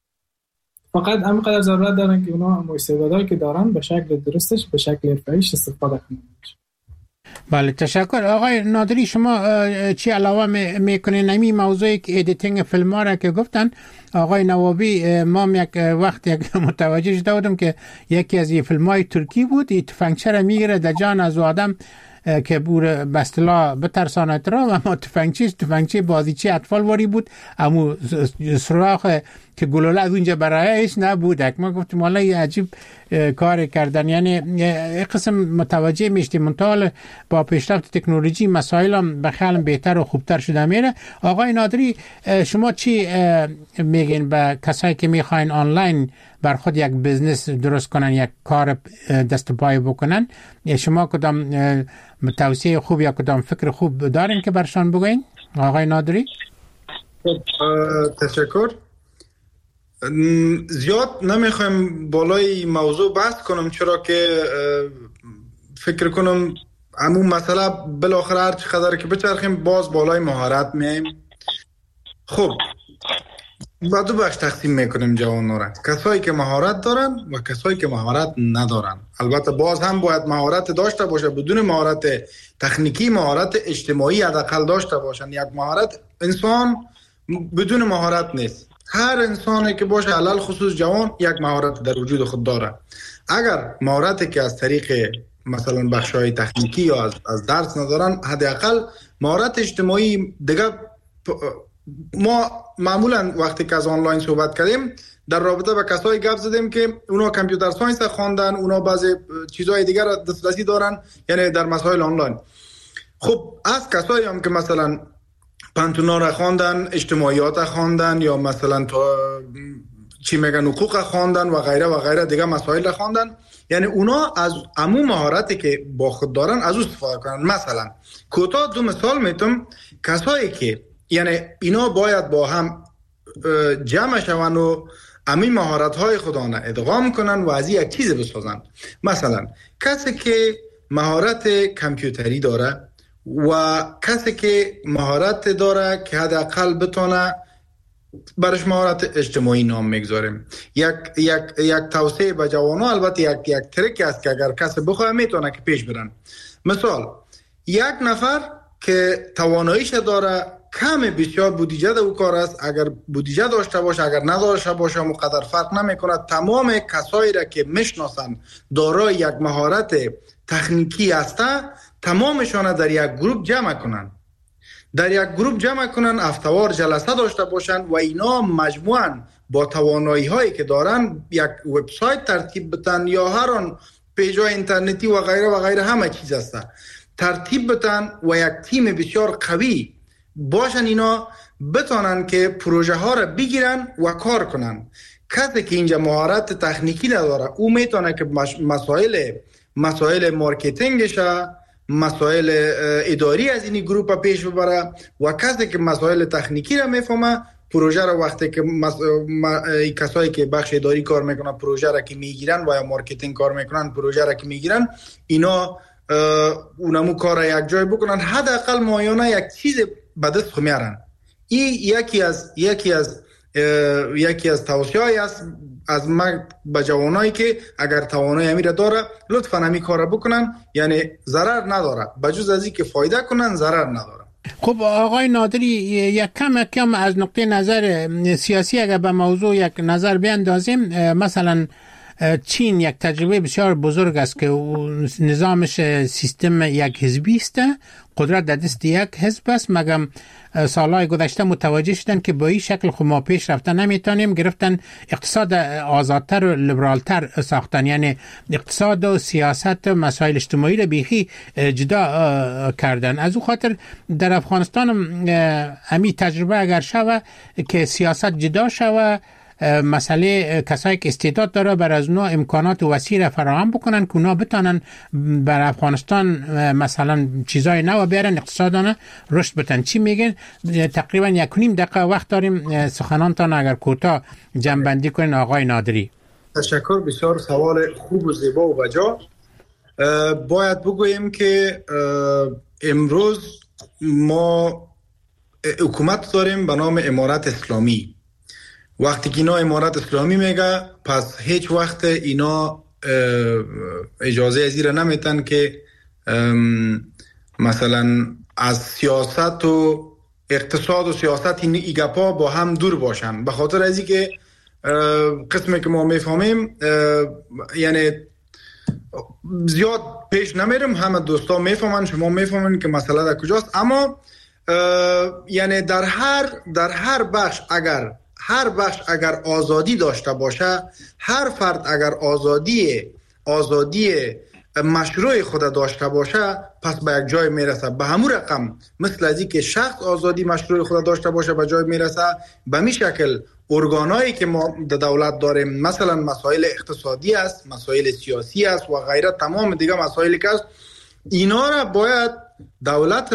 فقط همینقدر ضرورت دارن که اونا استعدادایی که دارن به شکل درستش، به شکل حرفه‌ایش استفاده کنن. بله تشکر. آقای نادری شما چی علاوه میکنین نمی موضوعی که ادیتینگ فیلم ها را که گفتن آقای نوابی؟ ما یک وقت متوجه شده بودم که یکی از این فیلم های ترکی بود، این تفنگچه را میگیره در جان از آدم که بور به اصطلاح بترساند را، و ما تفنگچه بازیچه اطفال واری بود، اما سراخ که گلوله از اونجا برایش نبود. ما گفتیم والا یه عجیب کار کردن. یعنی قسم متوجه میشتیم منتال با پیشرفت تکنولوژی مسائل هم بخیالم بهتر و خوبتر شده میره. آقای نادری شما چی میگین به کسایی که میخواین آنلاین بر خود یک بزنس درست کنن، یک کار دست پای بکنن؟ شما کدام توصیه خوب یا کدام فکر خوب دارین که برشان بگوین آقای نادری؟ تشکر. زیاد نمیخوایم بالای موضوع بحث کنم، چرا که فکر کنم همون مسئله بالاخره هر چقدر که بچرخیم باز بالای مهارت میایم. خب با دو بخش تقسیم میکنیم جوانان را، کسایی که مهارت دارن و کسایی که مهارت ندارن. البته باز هم باید مهارت داشته باشه، بدون مهارت تکنیکی مهارت اجتماعی حداقل داشته باشن. یک مهارت انسان بدون مهارت نیست. هر انسانی که باشه علل خصوص جوان یک مهارت در وجود خود داره. اگر مهارتی که از طریق مثلا بخشای تکنیکی یا از درس ندارن، حداقل مهارت اجتماعی دیگه. ما معمولا وقتی که از آنلاین صحبت کردیم در رابطه با کسایی گپ زدیم که اونا کامپیوتر ساینس خواندن، اونا بعضی چیزهای دیگر دسترسی دارن، یعنی در مسائل آنلاین. خب از کسایی هم که مثلا پانتونا را خواندن، اجتماعیات خواندن، یا مثلا چی میگن حقوق خواندن و غیره و غیره دیگه مسائل را خواندن، یعنی اونا از عموم مهارتی که با خود دارن از او استفاده کنن. مثلا کوتاه دو مثال میتونم، کسایی که یعنی اینا باید با هم جمع شون و همین مهارت‌های خودانه ادغام کنن و از یک چیز بسازن. مثلا کسی که مهارت کامپیوتری داره و کسی که مهارت داره که حداقل بتونه برش مهارت اجتماعی نام میگذاریم. یک توصیه به جوانان، البته یک تریک است که اگر کسی بخواه میتونه که پیش برن. مثال یک نفر که تواناییش داره، کم بسیار بودجه در او کار است، اگر بودجه داشته باشه اگر نداشته باشه مقدر فرق نمیکنه. تمام کسایی را که میشناسن دارای یک مهارت تکنیکی هسته، تمامشان در یک گروه جمع کنن، در یک گروه جمع کنن، هفته‌وار جلسه داشته باشن و اینا مجموعاً با توانایی هایی که دارن یک وبسایت ترتیب بدن یا هر آن پیجای اینترنتی و غیره همه چیز هست ترتیب بدن و یک تیم بسیار قوی باشن، اینا بتونن که پروژه ها را بگیرن و کار کنن. کسی که اینجا مهارت تکنیکی نداره او میتونه که مسائل مارکتینگش، مسائل اداری از این گروه پیش ببره، و کسی که مسائل تکنیکی را میفهمه پروژه را وقتی که کسایی که بخش اداری کار میکنن پروژه را که میگیرن و یا مارکتینگ کار میکنن پروژه را که میگیرن، اینا اونمو کار را یک جای بکنن، حداقل ماهیانه یک چیز به دست میارن. این یکی از توصیه‌ای است از من به جوانایی که اگر توانایی امیر داره لطفاً همی کار بکنن، یعنی ضرر نداره، بجز از این که فایده کنن ضرر نداره. خب آقای نادری، یک کم از نقطه نظر سیاسی اگر به موضوع یک نظر بیندازیم، مثلا چین یک تجربه بسیار بزرگ است که نظامش سیستم یک حزبی است، قدرت در دست یک حزب است. مگم سالهای گذشته متوجه شدن که با این شکل خود ما پیش رفتن نمیتونیم، گرفتن اقتصاد آزادتر و لیبرالتر ساختن، یعنی اقتصاد و سیاست و مسائل اجتماعی را بیخی جدا کردن. از او خاطر در افغانستان امی تجربه اگر شوه که سیاست جدا شوه، مسئله کسایی که استعداد داره بر از اونا امکانات وسیع را فراهم بکنن که اونا بتانن بر افغانستان مثلا چیزای نو بیارن، اقتصادانه رشد بتن. چی میگن؟ تقریبا 1.5 دقیقه وقت داریم، سخنانتان اگر کوتاه جمع‌بندی کنین آقای نادری. تشکر، بسیار سوال خوب و زیبا و بجا. باید بگوییم که امروز ما حکومت داریم به نام امارت اسلامی. وقتی که اینا امارت اسلامی میگه، پس هیچ وقت اینا اجازه ازیره نمیتن که مثلا از سیاست و اقتصاد و سیاست این ایگپا با هم دور باشن. به خاطر ازی که قسمی که ما میفهمیم، یعنی زیاد پیش نمیرم، همه دوستا میفهمن، شما میفهمن که مسئله در کجاست. اما یعنی در هر بخش اگر آزادی داشته باشه، هر فرد اگر آزادی مشروع خود داشته باشه، پس به یک جای میرسه. به همون رقم مثل از این که شخص آزادی مشروع خود داشته باشه به جای میرسه، به می شکل ارگانایی که ما در دولت داریم، مثلا مسائل اقتصادی است، مسائل سیاسی است و غیره، تمام دیگه مسائلی که است، اینا را باید دولت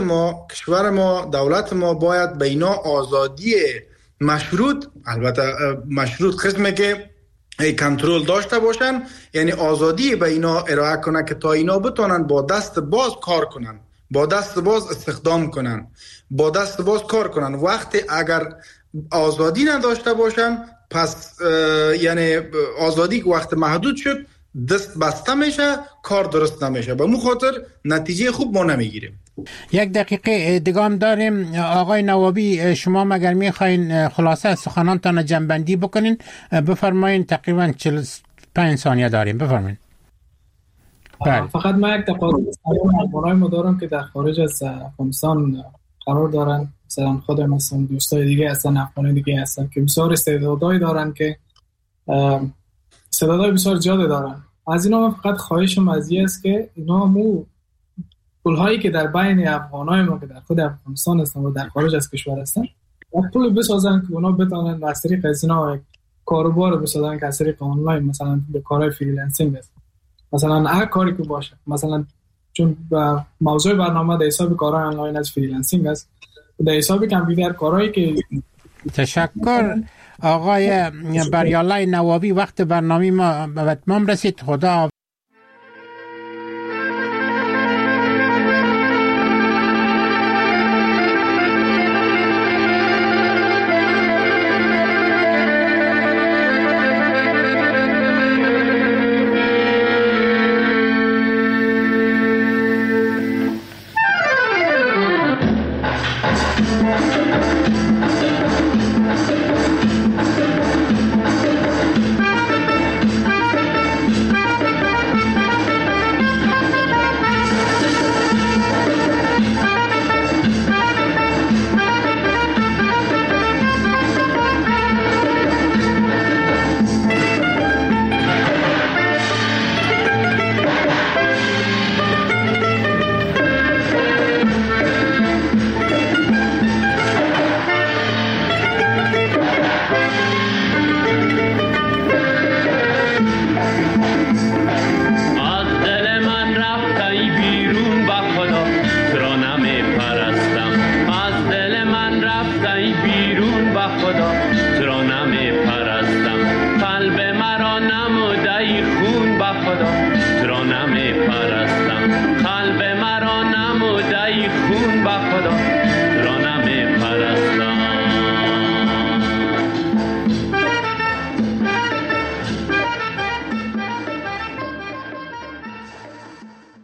ما باید به اینا آزادی مشروط، البته مشروط قسمه که کنترل داشته باشن، یعنی آزادی به اینا ارائه کنه که تا اینا بتونن با دست باز کار کنن، با دست باز استخدام کنن، با دست باز کار کنن. وقتی اگر آزادی نداشته باشن، پس یعنی آزادی که وقت محدود شد، دست بسته میشه، کار درست نمیشه. به مو خاطر نتیجه خوب ما نمیگیریم. 1 دقیقه دیگه هم داریم. آقای نوابی، شما مگر میخواین خلاصه سخنانتان جمع‌بندی بکنین؟ بفرمایین، تقریبا 45 ثانیه داریم، بفرمایین. فقط من یک تقاضای برای ما دارم که در خارج از افغانستان قرار دارن، مثلا خودم هستم، دوستای دیگه هستن، افغانای دیگه هستن که بسیار استعدادایی دارن، که استعدادای بسیار زیاد دارن. از اینا من فقط خواهشم از این است که اینا مو پول‌هایی که در بین افغانای ما که در خود افغانستان هستن و در خارج از کشور هستن، پول بسازن که اونا بتونن از طریق از اینا کاروبار بسازن که از طریق آنلاین، مثلا به کارهای فریلنسینگ است، مثلا هر کاری که باشه، مثلا چون موضوع برنامه در حساب کارهای آنلاین از فریلنسینگ است، در حساب کامپیوتر کارهایی که. تشکر آقای بریالله نوابی. وقت برنامه ما به اتمام رسید. خدا قلب مرا نموده ای خون به خدا را نمی پرستم.